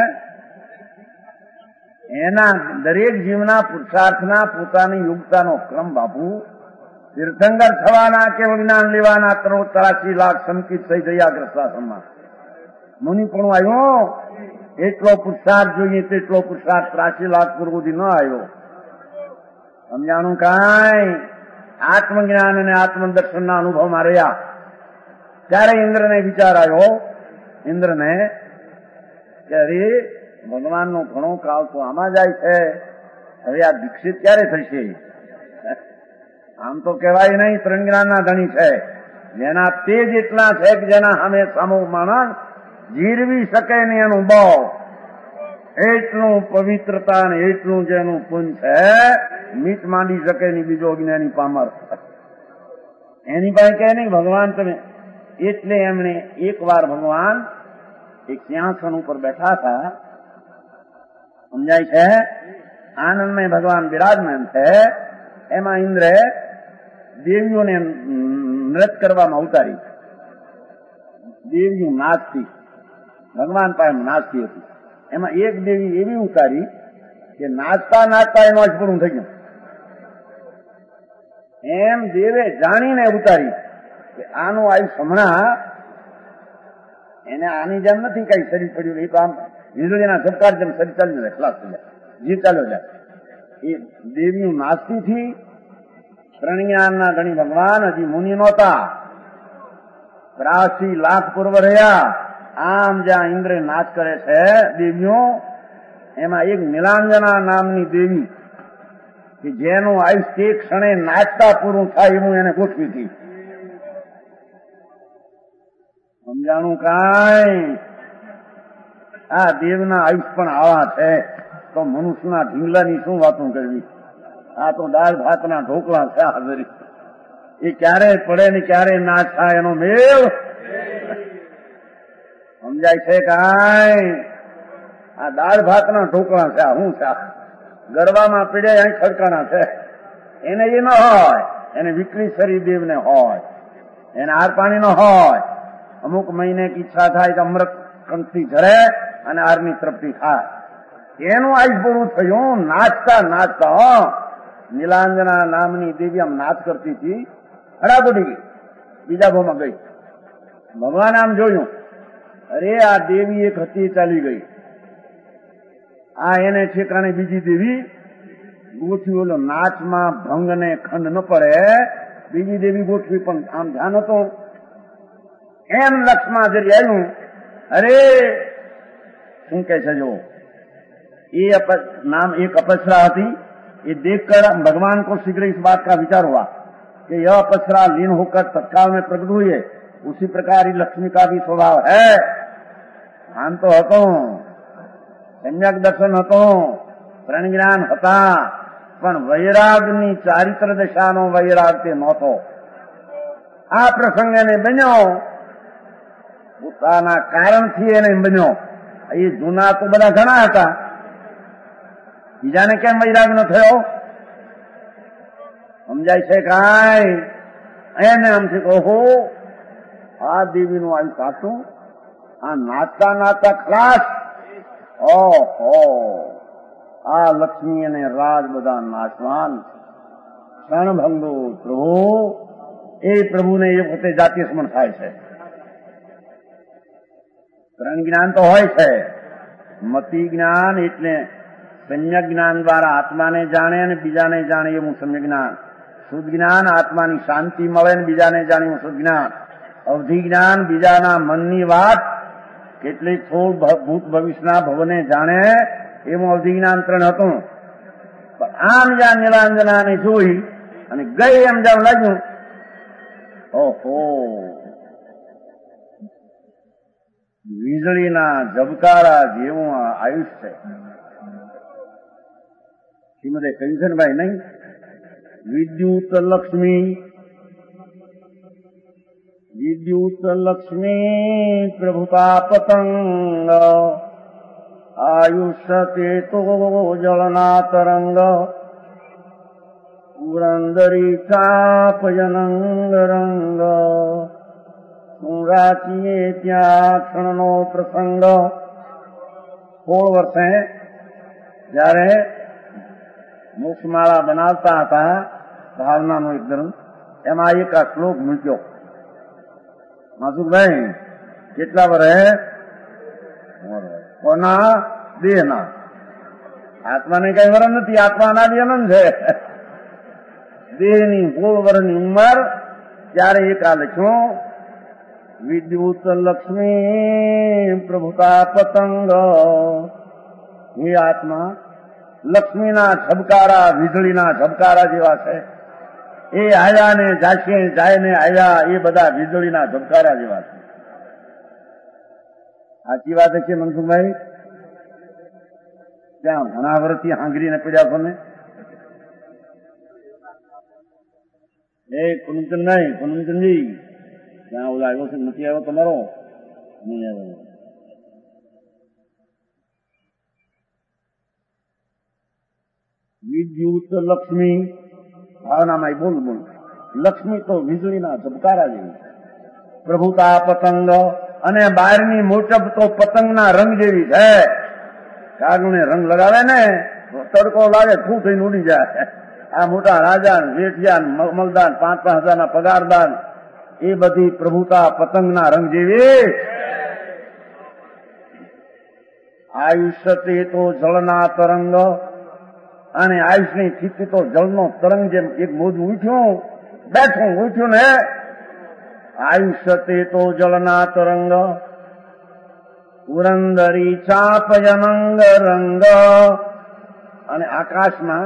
એના દરેક જીવના પુરુષાર્થના પોતાની યોગ્યતાનો ક્રમ બાપુ. તીર્થંકર થવાના કે જ્ઞાન લેવાના કરોડ ત્રાસી લાખ સંકિત થઈ ગયા ગ્રસ્તાશ્રમમાં. મુનિ પણ આવ્યો એટલો પુરુષાર્થ જોઈએ તેટલો પુરુષાર્થ ત્રાસી લાખ પૂર્વથી ન આવ્યો. સમજાણું કાંઈ? આત્મજ્ઞાન અને આત્મદર્શનના અનુભવમાં રહ્યા ત્યારે ઇન્દ્રને વિચાર આવ્યો, ઇન્દ્રને કે અરે ભગવાનનો ઘણો કાળ તો આમાં જાય છે, હવે આ દીક્ષિત ક્યારે થશે? આમ તો કહેવાય નહીં ત્રણ જ્ઞાનના ધણી છે, જેના તેજ એટલા છે કે જેના સામે સમૂહ માણસ જીરવી શકે નહીં એનું બળ, એટલું પવિત્રતા ને એટલું જેનું પુંજ છે, મીટ માંડી શકે નહીં બીજો અજ્ઞાની પામર. એની પાસે કહે નહીં ભગવાન તમે. એટલે એમણે એક વાર ભગવાન એક સિંહાસન ઉપર બેઠા હતા, સમજાય છે, આનંદમય ભગવાન બિરાજમાન છે. એમાં ઇન્દ્રે દેવીઓને નૃત્ય કરવામાં ઉતારી. દેવીઓ નાચતી, ભગવાન પાસે નાચતી હતી. એમાં એક દેવી એવી ઉતારી કે નાચતા નાચતા એનું જ પૂરું થઈ ગયું. એમ દેવે જાણીને ઉતારી કે આનું આયુષ હમણાં એને આની જેમ નથી કઈ શરીર પડ્યું, એ તો આમ વીજળીના ઝબકાર જેમ શરીર ચાલી જાય, ખલાસ થઈ જાય, જીવ ચાલ્યો જાય. એ દેવીઓ નાચતી થી ત્રણજ્ઞાનના ધણી ભગવાન હજી મુનિ નહોતા, ત્રાસી લાખ પૂર્વ રહ્યા. આમ જ્યાં ઇન્દ્ર નાચ કરે છે દેવીઓ, એમાં એક નીલાંજના નામની દેવી કે જેનું આયુષ તે ક્ષણે નાચતા પૂરું થાય એવું એને ગોઠવી હતી. સમજાણું કાંઈ? આ દેવના આયુષ પણ આવા છે તો મનુષ્યના ઢીંગલાની શું વાતો કરવી? આ તો દાળ ભાતના ઢોકળા છે હાજરી. એ ક્યારે પડે ને ક્યારે નાચ થાય એનો મેળ સમજાય છે કાંઈ? આ દાળ ભાતના ઢોકળા છે. આ શું છે? ગરબામાં પીડ્યા અહીં ખડકાણા છે. એને એ ન હોય, એને વિકરી શરીર દેવને હોય, એને આર પાણી ન હોય. અમુક મહિને ઈચ્છા થાય તો અમૃત કંઠથી ઝરે અને આરની તરફથી ખાય. એનું આયુષ પૂરું થયું નાચતા નાચતા. નીલાંજના નામની દેવી આમ નાચ કરતી હતી, હડાબુડી ગઈ, બીજા ભાવમાં ગઈ. ભગવાન આમ જોયું, અરે આ દેવી એક હતી ચાલી ગઈ, આ એને ઠેકાણે બીજી દેવી ગોઠવી. ઓલો નાચમાં ભંગ ને ખંડ ન પડે બીજી દેવી ગોઠવી. પણ આમ ધ્યાન હતું એમ લક્ષમાં જરી આવ્યું, અરે શું કે છે જો એ नाम एक अपसरा थी। ये देखकर भगवान को शीघ्र इस बात का विचार हुआ कि यह अपसरा लीन होकर तत्काल में प्रकट हुई है, उसी प्रकार ही लक्ष्मी का भी स्वभाव है। आम तो हतो, सम्यक दर्शन हतो, प्रण ज्ञान हता, पण वैरागनी चारित्र दशानो वैराग ते नहोतो। आ प्रसंग ने बन्यो પોતાના કારણથી એને બન્યો। એ જૂના તો બધા ઘણા હતા, બીજાને કેમ વૈરાગ ન થયો? સમજાય છે કાંઈ? એને આમથી ઓહો આ દેવીનું આવ્યું સાચું, આ નાચતા નાચતા ખલાસ, ઓહો આ લક્ષ્મી અને રાજ બધા નાચવાન ક્ષણભંગો પ્રભુ। એ પ્રભુને એ પોતે જાતીય સ્મરણ થાય છે। ત્રણ જ્ઞાન તો હોય છે, મતિ જ્ઞાન એટલે સમ્યક જ્ઞાન દ્વારા આત્માને જાણે અને બીજાને જાણે એવું સમ્યક જ્ઞાન। શુદ્ધ જ્ઞાન આત્માની શાંતિ મળે ને બીજાને જાણે એવું શુદ્ધ જ્ઞાન। અવધિ જ્ઞાન બીજાના મનની વાત કેટલીક થોડ ભૂત ભવિષ્યના ભવને જાણે એવું અવધિ જ્ઞાન ત્રણ હતું। પણ આમ જ્યાં નીલાંજનાને જોઈ અને ગઈ એમ જેમ લાગ્યું, ઓહો વીજળીના ઝબકારા જેવું આયુષ્ય છે। શ્રીમદે કહ્યું છે ને ભાઈ, નહીં વિદ્યુત લક્ષ્મી વિદ્યુત લક્ષ્મી પ્રભુતા પતંગ આયુષ્ય તે તો જળના તરંગ પુરંદરી ચાપયનંગ રંગ રાચીએ ત્યાં ક્ષણનો પ્રસંગ। સોળ વર્ષે જયારે મોક્ષમાળા બનાવતા હતા ભાવનાનો એક ગ્રંથ, એમાં એક આ શ્લોક મૂક્યો। માસુકભાઈ કેટલા વર્ષે? કોના? દેહના. આત્માને કઈ વરણ નથી, આત્મા અનાદિ અનંત છે. દેહની સોળ વર્ષની ઉંમર ત્યારે એક આ લખ્યું, વિદ્યુત લક્ષ્મી પ્રભુતા પતંગ. એ આત્મા લક્ષ્મીના ઝબકારા, વીજળીના ઝબકારા જેવા છે. એ આયા ને જાશે, જાય ને આયા, એ બધા વીજળીના ઝબકારા જેવા છે. સાચી વાત છે મનસુખભાઈ? ત્યાં ઘણા વર્ષથી હાંગરીને પડ્યા છો ને? એ પુનમચંદ નહીં, પુનમચંદજી ત્યાં ઓલા આવ્યો છે, નથી આવ્યો તમારો? નહીં આવ્યો. વિદ્યુત લક્ષ્મી ભાવનામાં બોલ બોલ. લક્ષ્મી તો વીજળીના ઝબકારા જેવી, પ્રભુતા પતંગ, અને બહારની મોટપ તો પતંગના રંગ જેવી છે. કાગને રંગ લગાવે ને તડકો લાગે, ફૂ થઈને ઉડી જાય. આ મોટા રાજા વેઠિયા મલદાન, પાંચ પાંચ હજારના પગારદાન, એ બધી પ્રભુતા પતંગના રંગ જેવી. આયુષ્ય તે તો જળના તરંગ, અને આયુષની સ્થિતિ તો જળનો તરંગ જેમ. એક મોજું ઉઠ્યું, બેઠું ઉઠ્યું ને, આયુષ્ય તે તો જળના તરંગ, પુરંદરી ચાપયનંગ રંગ. અને આકાશમાં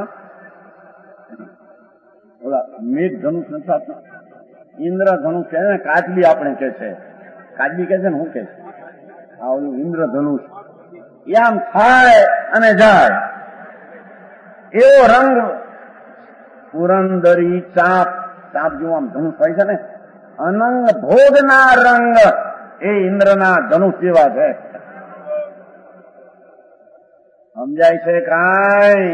ઓલા મેઘ ધનુષ નથી, ઇન્દ્રધનુષ છે ને, કાચબી આપણે કે છે, કાચબી કે છે ને, શું કે છે? આ ઓલું ઇન્દ્રધનુષ એ આમ થાય અને જાય એવો રંગ. પુરંદરી ચાપ, ચાપ જેવું આમ ધનુષ હોય છે ને, અનંગ ભોગના રંગ એ ઇન્દ્રના ધનુષ જેવા છે. સમજાય છે કાંઈ?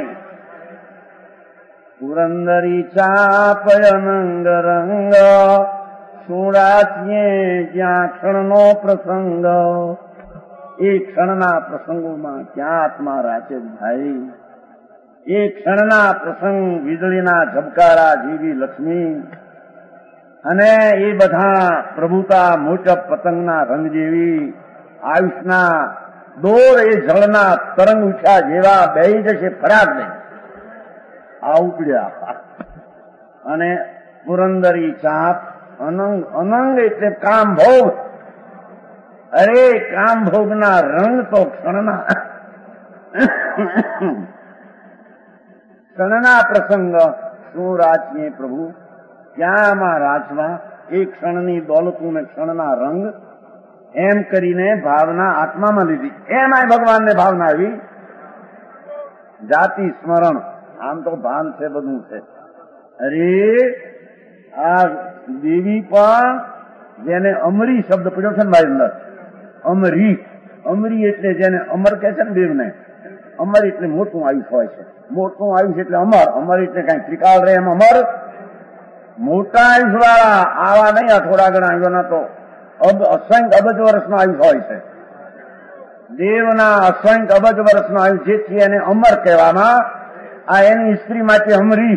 પુરંદરી ચાપ અનંગ રંગ, સુરાચીએ જ્યાં ક્ષણનો પ્રસંગ. એ ક્ષણના પ્રસંગોમાં ક્યાં આત્મા રાચે ભાઈ? એ ક્ષણના પ્રસંગ વીજળીના ઝબકારા જેવી લક્ષ્મી, અને એ બધા પ્રભુતા મોટપ પતંગના રંગ જેવી. આયુષના દોર એ જળના તરંગ ઉઠ્યા જેવા બેહી જશે, ફરાક નહીં, આ ઉપડ્યા. અને પુરંદરી ચાપ અનંગ, અનંગ એટલે કામ ભોગ. અરે કામ ભોગના રંગ તો ક્ષણના ક્ષણના પ્રસંગ. શું રાચીએ પ્રભુ? ક્યાંમાં રાચવા? એ ક્ષણની દોલતું ને ક્ષણના રંગ, એમ કરીને ભાવના આત્મામાં લીધી. એમાંય ભગવાનને ભાવના આવી. જાતિ સ્મરણ, આમ તો ભાન છે, બધું છે. અરે આ દેવી પણ, જેને અમરી શબ્દ પડ્યો છે ને મારી અંદર, અમરી. અમરી એટલે જેને અમર કહે છે ને દેવને, અમર એટલે મોટું આયુષ હોય છે. મોટું આયુષ એટલે અમર. અમર એટલે કઈ ત્રિકાળ રહે એમ અમર. મોટા આયુષ વાળા આવા નહીં, આ થોડા ઘણા આયુષના તો અસંખ્ય અબજ વર્ષનો આયુષ હોય છે. દેવના અસંખ્ય અબજ વર્ષનો આયુષ જે છે એને અમર કહેવામાં. આ એની સ્ત્રી માટે અમરી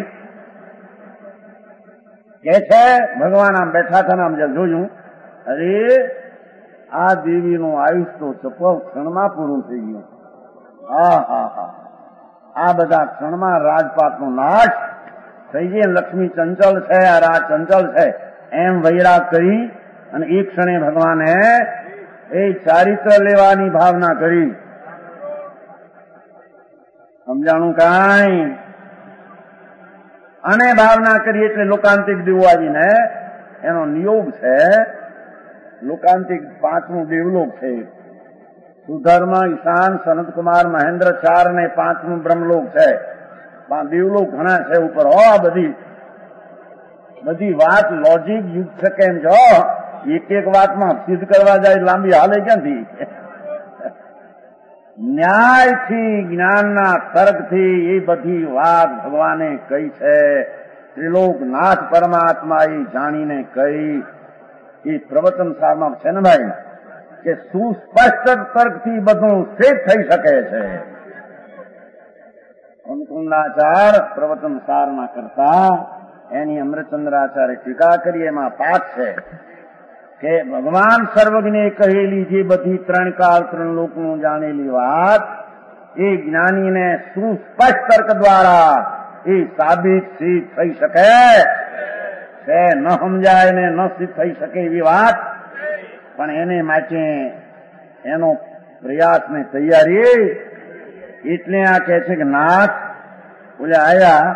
કે છે. ભગવાન આમ બેઠા હતા ને, આમ જોયું, અરે આ દેવીનું આયુષ તો ચપવ ક્ષણમાં પૂરું થઈ ગયું. હા હા હા, આ બધા ક્ષણમાં રાજપાટનો નાશ થઈ જાય. લક્ષ્મી ચંચલ છે, આ રાજ ચંચલ છે, એમ વૈરાગ કરી અને એ ક્ષણે ભગવાને એ ચારિત્ર લેવાની ભાવના કરી. સમજાણું કાંઈ? અને ભાવના કરી એટલે લોકાંતિક દેવો આવીને એનો નિયોગ છે. લોકાંતિક પાંચમું દેવલોક છે. સુધર્મ, ઈશાન, સનતકુમાર, મહેન્દ્ર ચાર ને પાંચમું બ્રહ્મલોક છે. દેવલોક ઘણા છે ઉપર. હો બધી બધી વાત લોજિક યુક્ત છે. કેમ છો? એક એક વાતમાં સિદ્ધ કરવા જાય લાંબી હાલે ક્યાંથી? ન્યાયથી, જ્ઞાનના તર્કથી એ બધી વાત ભગવાને કહી છે. ત્રિલોકનાથ પરમાત્મા એ જાણીને કહી. એ પ્રવચન સારમાં છે ને ભાઈ, કે સુસ્પષ્ટ તર્કથી બધું સિદ્ધ થઈ શકે છે. અનુકુંડાચાર પ્રવચન સારમાં કરતા એની અમૃતચંદ્રાચાર્ય ટીકા કરી. એમાં પાઠ છે કે ભગવાન સર્વજ્ઞે કહેલી જે બધી ત્રણ કાળ ત્રણ લોકનું જાણેલી વાત એ જ્ઞાનીને સુસ્પષ્ટ તર્ક દ્વારા એ સાબિત સિદ્ધ થઈ શકે છે. ન સમજાય ને ન સિદ્ધ થઈ શકે એવી વાત, પણ એને માટે એનો પ્રયાસ ને તૈયારી. એટલે આ કહે છે કે નાથ બોલે આયા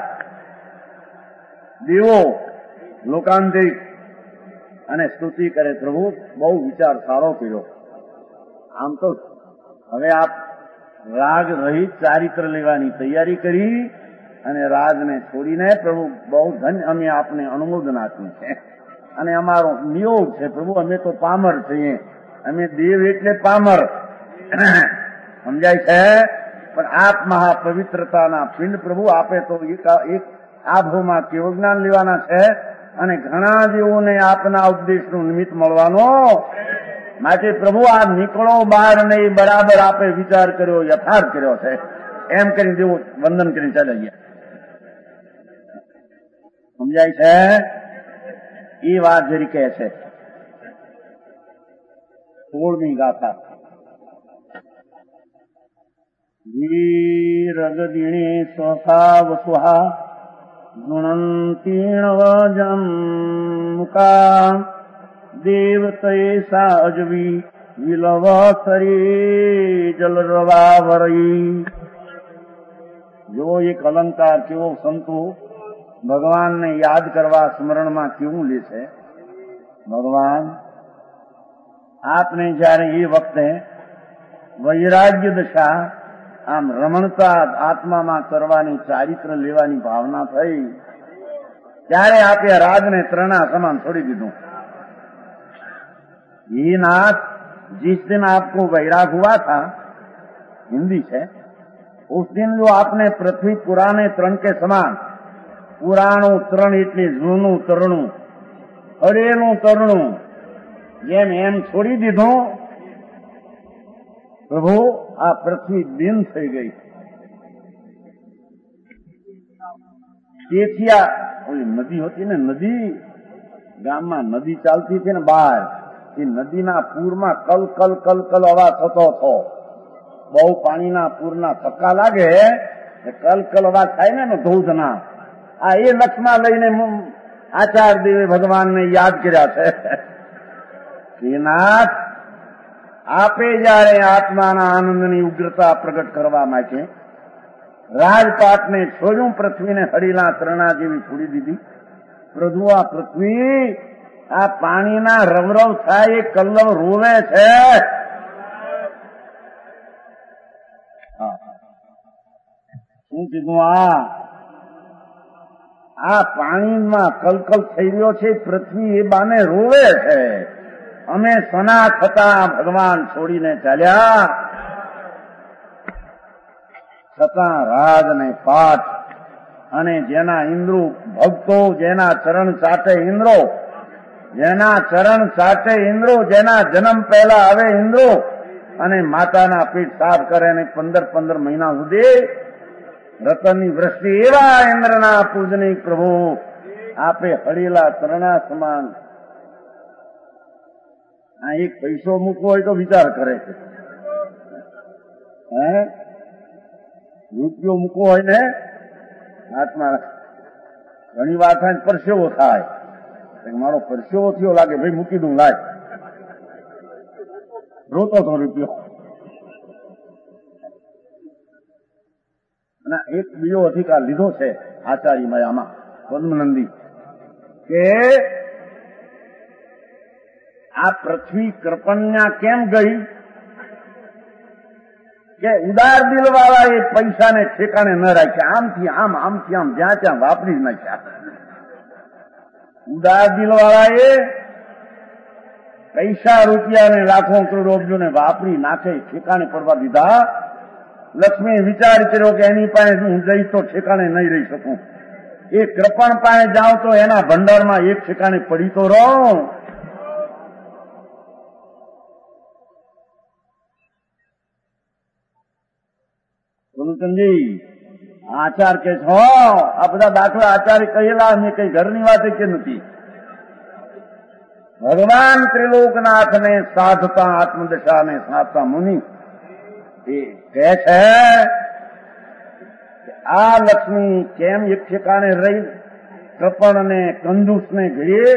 દેવો લોકાંતરિક અને સ્તુતિ કરે. પ્રભુ બહુ વિચાર સારો કર્યો. આમ તો હવે આપ રાગ રહિત ચારિત્ર લેવાની તૈયારી કરી અને રાજને છોડીને પ્રભુ બહુ ધન્ય અમે આપને અનુમોદન આપ્યું છે અને અમારો નિયોગ છે. પ્રભુ અમે તો પામર છીએ, અમે દેવ એટલે પામર, સમજાય છે. પણ આપ મહાપવિત્રતાના પિંડ પ્રભુ આપે તો એક આભોમાં કેવું જ્ઞાન લેવાના છે અને ઘણા જીવોને આપના ઉપદેશનું નિમિત્ત મળવાનો. માટે પ્રભુ આ નીકળો બહાર નહીં, બરાબર આપે વિચાર કર્યો, યથાર્થ કર્યો છે એમ કરીને દેવો વંદન કરીને ચાલી ગયા. સમજાય છે એ વાત જરી કહે છે. સોળમી ગાથા. વીરગદિણી સ્વસા વસુહા ગુણંતીર્ણવજમ મુકા દેવતય સા અજવી વિલવસરી જલરવાવરી. જો એક અલંકાર કેવો સંતો ભગવાનને યાદ કરવા સ્મરણમાં કેવું લે છે. ભગવાન આપને જયારે એ વખતે વૈરાગ્ય દશા આમ રમણતા આત્મામાં કરવાની, ચારિત્ર લેવાની ભાવના થઈ ત્યારે આપે રાજને ત્રણા સમાન છોડી દીધું. ये नाथ जिस दिन आपको वैराग हुआ था, हिंदी से, उस दिन जो आपने पृथ्वी पुराने तरण के समान, पुराणु तरण એટલે જૂનું તરણું, હરેલું તરણું જેમ એમ છોડી દીધું પ્રભુ, આ પૃથ્વી દિન થઈ ગઈ. તેથી આ ઓલી નદી હતી ને, નદી ગામમાં નદી ચાલતી છે ને બહાર, એ નદીના પૂરમાં કલ કલ કલ કલ અવાજ થતો હતો. બહુ પાણીના પૂરના ધક્કા લાગે, કલ કલ અવાજ થાય ને ધોધના, આ એ લક્ષમાં લઈને આચાર દેવે ભગવાનને યાદ કર્યા છે. શ્રીનાથ આપે જયારે આત્માના આનંદની ઉગ્રતા પ્રગટ કરવા માટે રાજપાટને છોડ્યું, પૃથ્વીને હડીલા તરણા જેવી છોડી દીધી. પ્રભુ આ પૃથ્વી આ પાણીના રવરવ થાય એ કલ્લવ રોવે છે. શું કીધું? આ આ પાણીમાં કલકલ થઈ રહ્યો છે, પૃથ્વી એ બાને રોવે છે. અમે સના થતા ભગવાન છોડીને ચાલ્યા, છતાં રાજ ને પાઠ અને જેના ઇન્દ્રો ભક્તો, જેના ચરણ ચાટે ઇન્દ્રો, જેના ચરણ ચાટે ઇન્દ્રો, જેના જન્મ પહેલા આવે ઇન્દ્રો અને માતાના પીઠ સાફ કરે ને પંદર પંદર મહિના સુધી રતનની વૃષ્ટિ, એવા ઇન્દ્રના પૂજનિક પ્રભુ આપે હળેલા તરણા સમાન. આ એક પૈસો મૂકવો હોય તો વિચાર કરે છે, હે રૂપિયો મૂકવો હોય ને હાથમાં, ઘણી વાર થાય પરસેવો થાય, મારો પરસેવો થયો લાગે, ભાઈ મૂકી દઉં, લાય, રોતો તો રૂપિયો. અને એક બીજો અધિકાર લીધો છે આચાર્ય મયામાં પદ્મનંદી, કે આ પૃથ્વી કૃપણ્યા કેમ ગઈ, કે ઉદાર દિલ વાળા એ પૈસાને ઠેકાણે ન રાખ્યા, આમથી આમ આમથી આમ જ્યાં ત્યાં વાપરી જ નાખ્યા. ઉદાર દિલ વાળા એ પૈસા રૂપિયાને લાખો કરોડો અબજોને વાપરી નાખે, ઠેકાણે પડવા દીધા. લક્ષ્મી વિચાર કર્યો કે એની પાસે હું જઈશ તો ઠેકાણે નહીં રહી શકું, એ કૃપણ પાસે જાઉં તો એના ભંડારમાં એક ઠેકાણે પડી તો રહું. ગુરુચંદજી આચાર કે છો, આ બધા દાખલા આચાર્ય કહેલા, મેં કઈ ઘરની વાત કે નથી. ભગવાન ત્રિલોકનાથને સાધતા આત્મદશાને સાધતા મુનિ એ કહે છે આ લક્ષ્મી કેમ એક ઠેકાણે રહી કપણને કંજૂસને ઘડીએ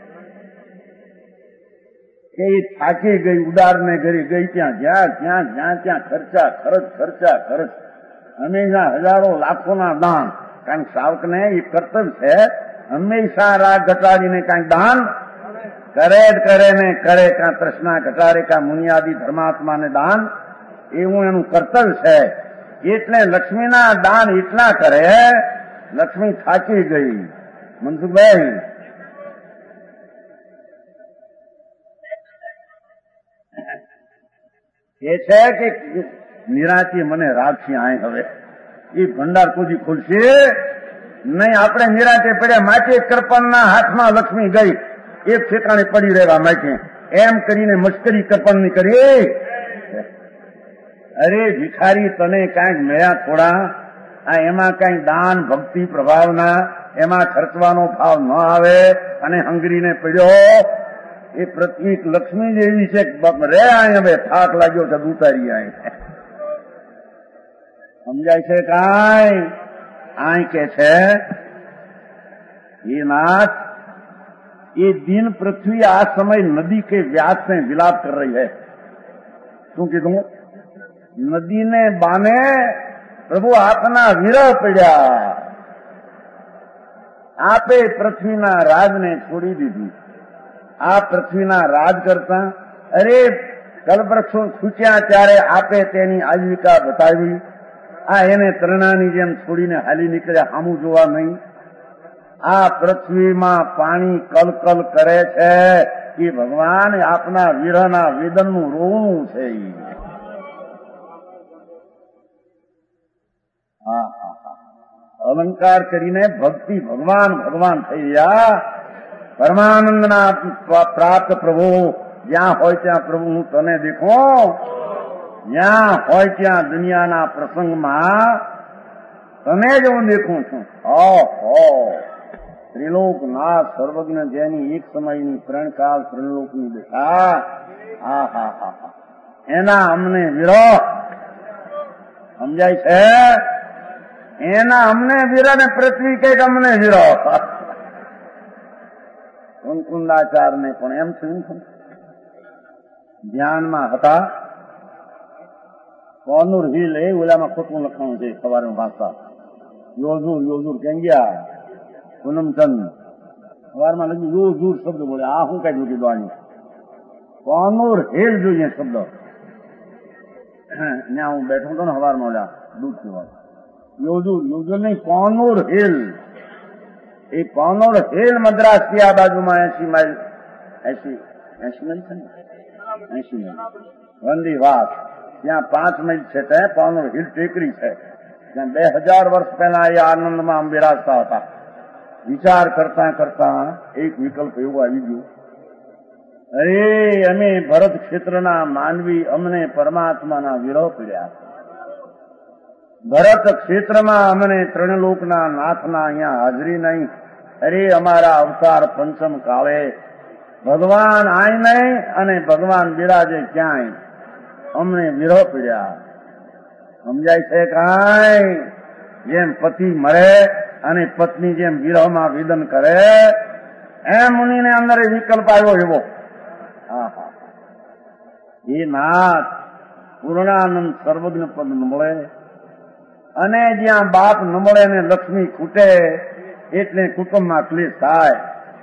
કે એ થાકી ગઈ, ઉદારને ઘરે ગઈ ત્યાં જ્યાં જ્યાં જ્યાં ત્યાં ખર્ચા ખર્ચ ખર્ચા ખર્ચ હંમેશા હજારો લાખોના દાન. કારણ કે સાવકને એ કર્તવ્ય છે હંમેશા રાગ ઘટાડીને કાંઈક દાન કરે જ કરે ને કરે, કાં તૃષ્ણા ઘટાડે કાં મુનિયાદી ધર્માત્માને દાન, એવું એનું કર્તવ્ય છે. એટલે લક્ષ્મીના દાન એટલા કરે, લક્ષ્મી થાકી ગઈ. મનસુખભાઈ એ છે કે નિરાંતે મને રાખી આય હવે એ ભંડાર કોઈ ખુલશે નહીં. આપણે નિરાંતે પડ્યા માટે કરપણના હાથમાં લક્ષ્મી ગઈ, એક ઠેકાણે પડી રહેવા માટે એમ કરીને મશ્કરી કરપણની કરી. અરે ભિખારી તને કાંઈક મળ્યા થોડા, આ એમાં કાંઈ દાન ભક્તિ પ્રભાવના એમાં ખર્ચવાનો ભાવ ન આવે અને હંગરીને પડ્યો. એ પૃથ્વી લક્ષ્મી જેવી છે રે આય હવે થાક લાગ્યો છે ઉતારી આય. સમજાય છે કાંઈ? આય કે છે એ નાથ ये दिन पृथ्वी आ समय नदी के व्यास से विलाप कर रही है. શું કીધું? નદીને બાને પ્રભુ આપના વિરહ પડ્યા, આપે પૃથ્વીના રાજને છોડી દીધી. આ પૃથ્વીના રાજ કરતા અરે કલ્પવૃક્ષો સૂચ્યા ત્યારે આપે તેની આજીવિકા બતાવી. આ એને તરણાની જેમ છોડીને હાલી નીકળ્યા, સામું જોવા નહીં. આ પૃથ્વીમાં પાણી કલકલ કરે છે એ ભગવાન આપના વિરહના વેદનનું રોવું છે. અલંકાર કરીને ભક્તિ ભગવાન ભગવાન થઈ ગયા. પરમાનંદના પ્રાપ્ત પ્રભુ જ્યાં હોય ત્યાં પ્રભુ હું તને દેખું, જ્યાં હોય ત્યાં દુનિયાના પ્રસંગમાં તને જ હું દેખું છું. ઓહો ત્રિલોકનાથ સર્વજ્ઞ જેની એક સમયની ત્રણકાળ ત્રિલોકની દશા, હા હા હા હા એના અમને વિરહ સમજાય છે. એના અમને વિરહ ને પૃથ્વી કઈક અમને વિરહ. કુંકુંદાચાર ને પણ એમ થયું ધ્યાનમાં હતા. કોનુર હિલ એ ઓલામાં ખોટું લખવાનું છે સવારે ભાષા યોજુર યોજુર કેમ ગયા પૂનમચંદ સવારમાં લખ્યું યોજુર શબ્દ બોલે. આ શું કઈ જોતી દોવાની કોનુર હિલ જોઈએ શબ્દ. ત્યાં હું બેઠો હતો ને સવારમાં ઓલા દૂધ પીવા યોજુર યોજુર નહીં કોનુર હિલ. એ કોનુર હિલ મદ્રાસ થી આ બાજુમાં એસી માઇલ એસી એસી માઇલ છે ને એસી માઇલ વંદી વાત ત્યાં પાંચ માઇલ છે તે કોનુર હિલ ટેકરી છે. ત્યાં બે હજાર વર્ષ પહેલા એ આનંદમાં આમ બિરાજતા હતા. વિચાર કરતા કરતા એક વિકલ્પ એવું આવી ગયું, અરે અમે ભરત ક્ષેત્રના માનવી અમને પરમાત્માના વિરહ પડ્યા. ભરત ક્ષેત્રમાં અમને ત્રણલોકના નાથના અહીંયા હાજરી નહીં. અરે અમારા અવતાર પંચમ કાળે ભગવાન આય નહીં અને ભગવાન બિરાજે ક્યાંય, અમને વિરહ પડ્યા. સમજાય છે કાંઈ? જેમ પતિ મળે અને પત્ની જેમ વિરહમાં વેદન કરે એમ મુનિને અંદર વિકલ્પ આવ્યો એવો. હા હા એ નાથ પૂર્ણાનંદ સર્વજ્ઞ પદ ન મળે અને જ્યાં બાપ ન મળે ને લક્ષ્મી ખૂટે એટલે કુટુંબમાં ક્લેશ થાય.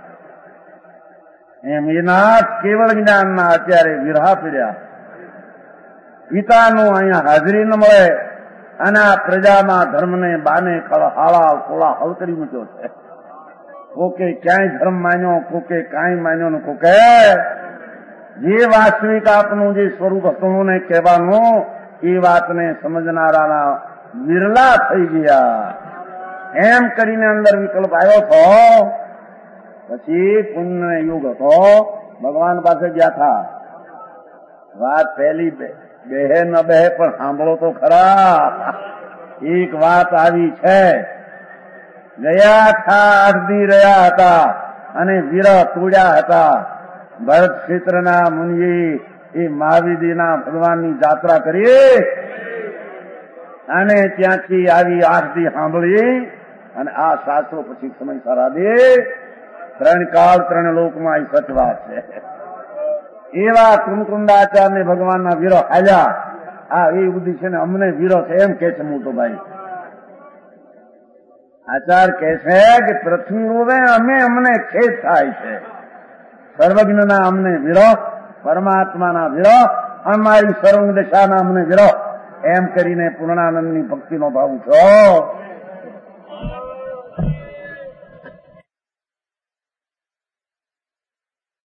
એમ એ નાથ કેવળ જ્ઞાનના અત્યારે વિરહા પીડ્યા. પિતાનું અહીંયા હાજરી ન મળે અને આ પ્રજામાં ધર્મને બાને હાળા કોળા હળ કરી મૂક્યો છે. કોકે ક્યાંય ધર્મ માન્યો, કોકે કાંઈ માન્યો ને કોકે જે વાસ્તવિક આપનું જે સ્વરૂપ હતું ને કહેવાનું એ વાતને સમજનારાના વિરલા થઈ ગયા. એમ કરીને અંદર વિકલ્પ આવ્યો હતો. પછી પુણ્ય યુગ હતો, ભગવાન પાસે ગયા થા. વાત પહેલી બેહે ન બેહે પણ સાંભળો તો ખરા. એક વાત આવી છે. ગયા થા અડધી રહ્યા હતા અને વિરહ તોડ્યા હતા. ભરત ક્ષેત્રના મુનિએ એ મહાવીરના ભગવાનની જાત્રા કરી અને ત્યાંથી આવી આરતી સાંભળી અને આ શાસ્ત્રો પછી સમય સારા દે ત્રણ કાળ ત્રણ લોકમાં એ સચવાત છે. એવા કુમકુંડાચાર્ય ભગવાનના વીરો હાલ્યા. આ એ બુદ્ધિ છે ને અમને વીરો છે એમ કે છે મોટોભાઈ. આચાર કે છે કે પૃથ્વી રોવે અમે અમને ખેદ થાય છે. સર્વજ્ઞના અમને વીરો, પરમાત્માના વીરો, અમારી સર્વ દશાના અમને વીરો એમ કરીને પૂર્ણાનંદની ભક્તિનો ભાવ ઉઠો.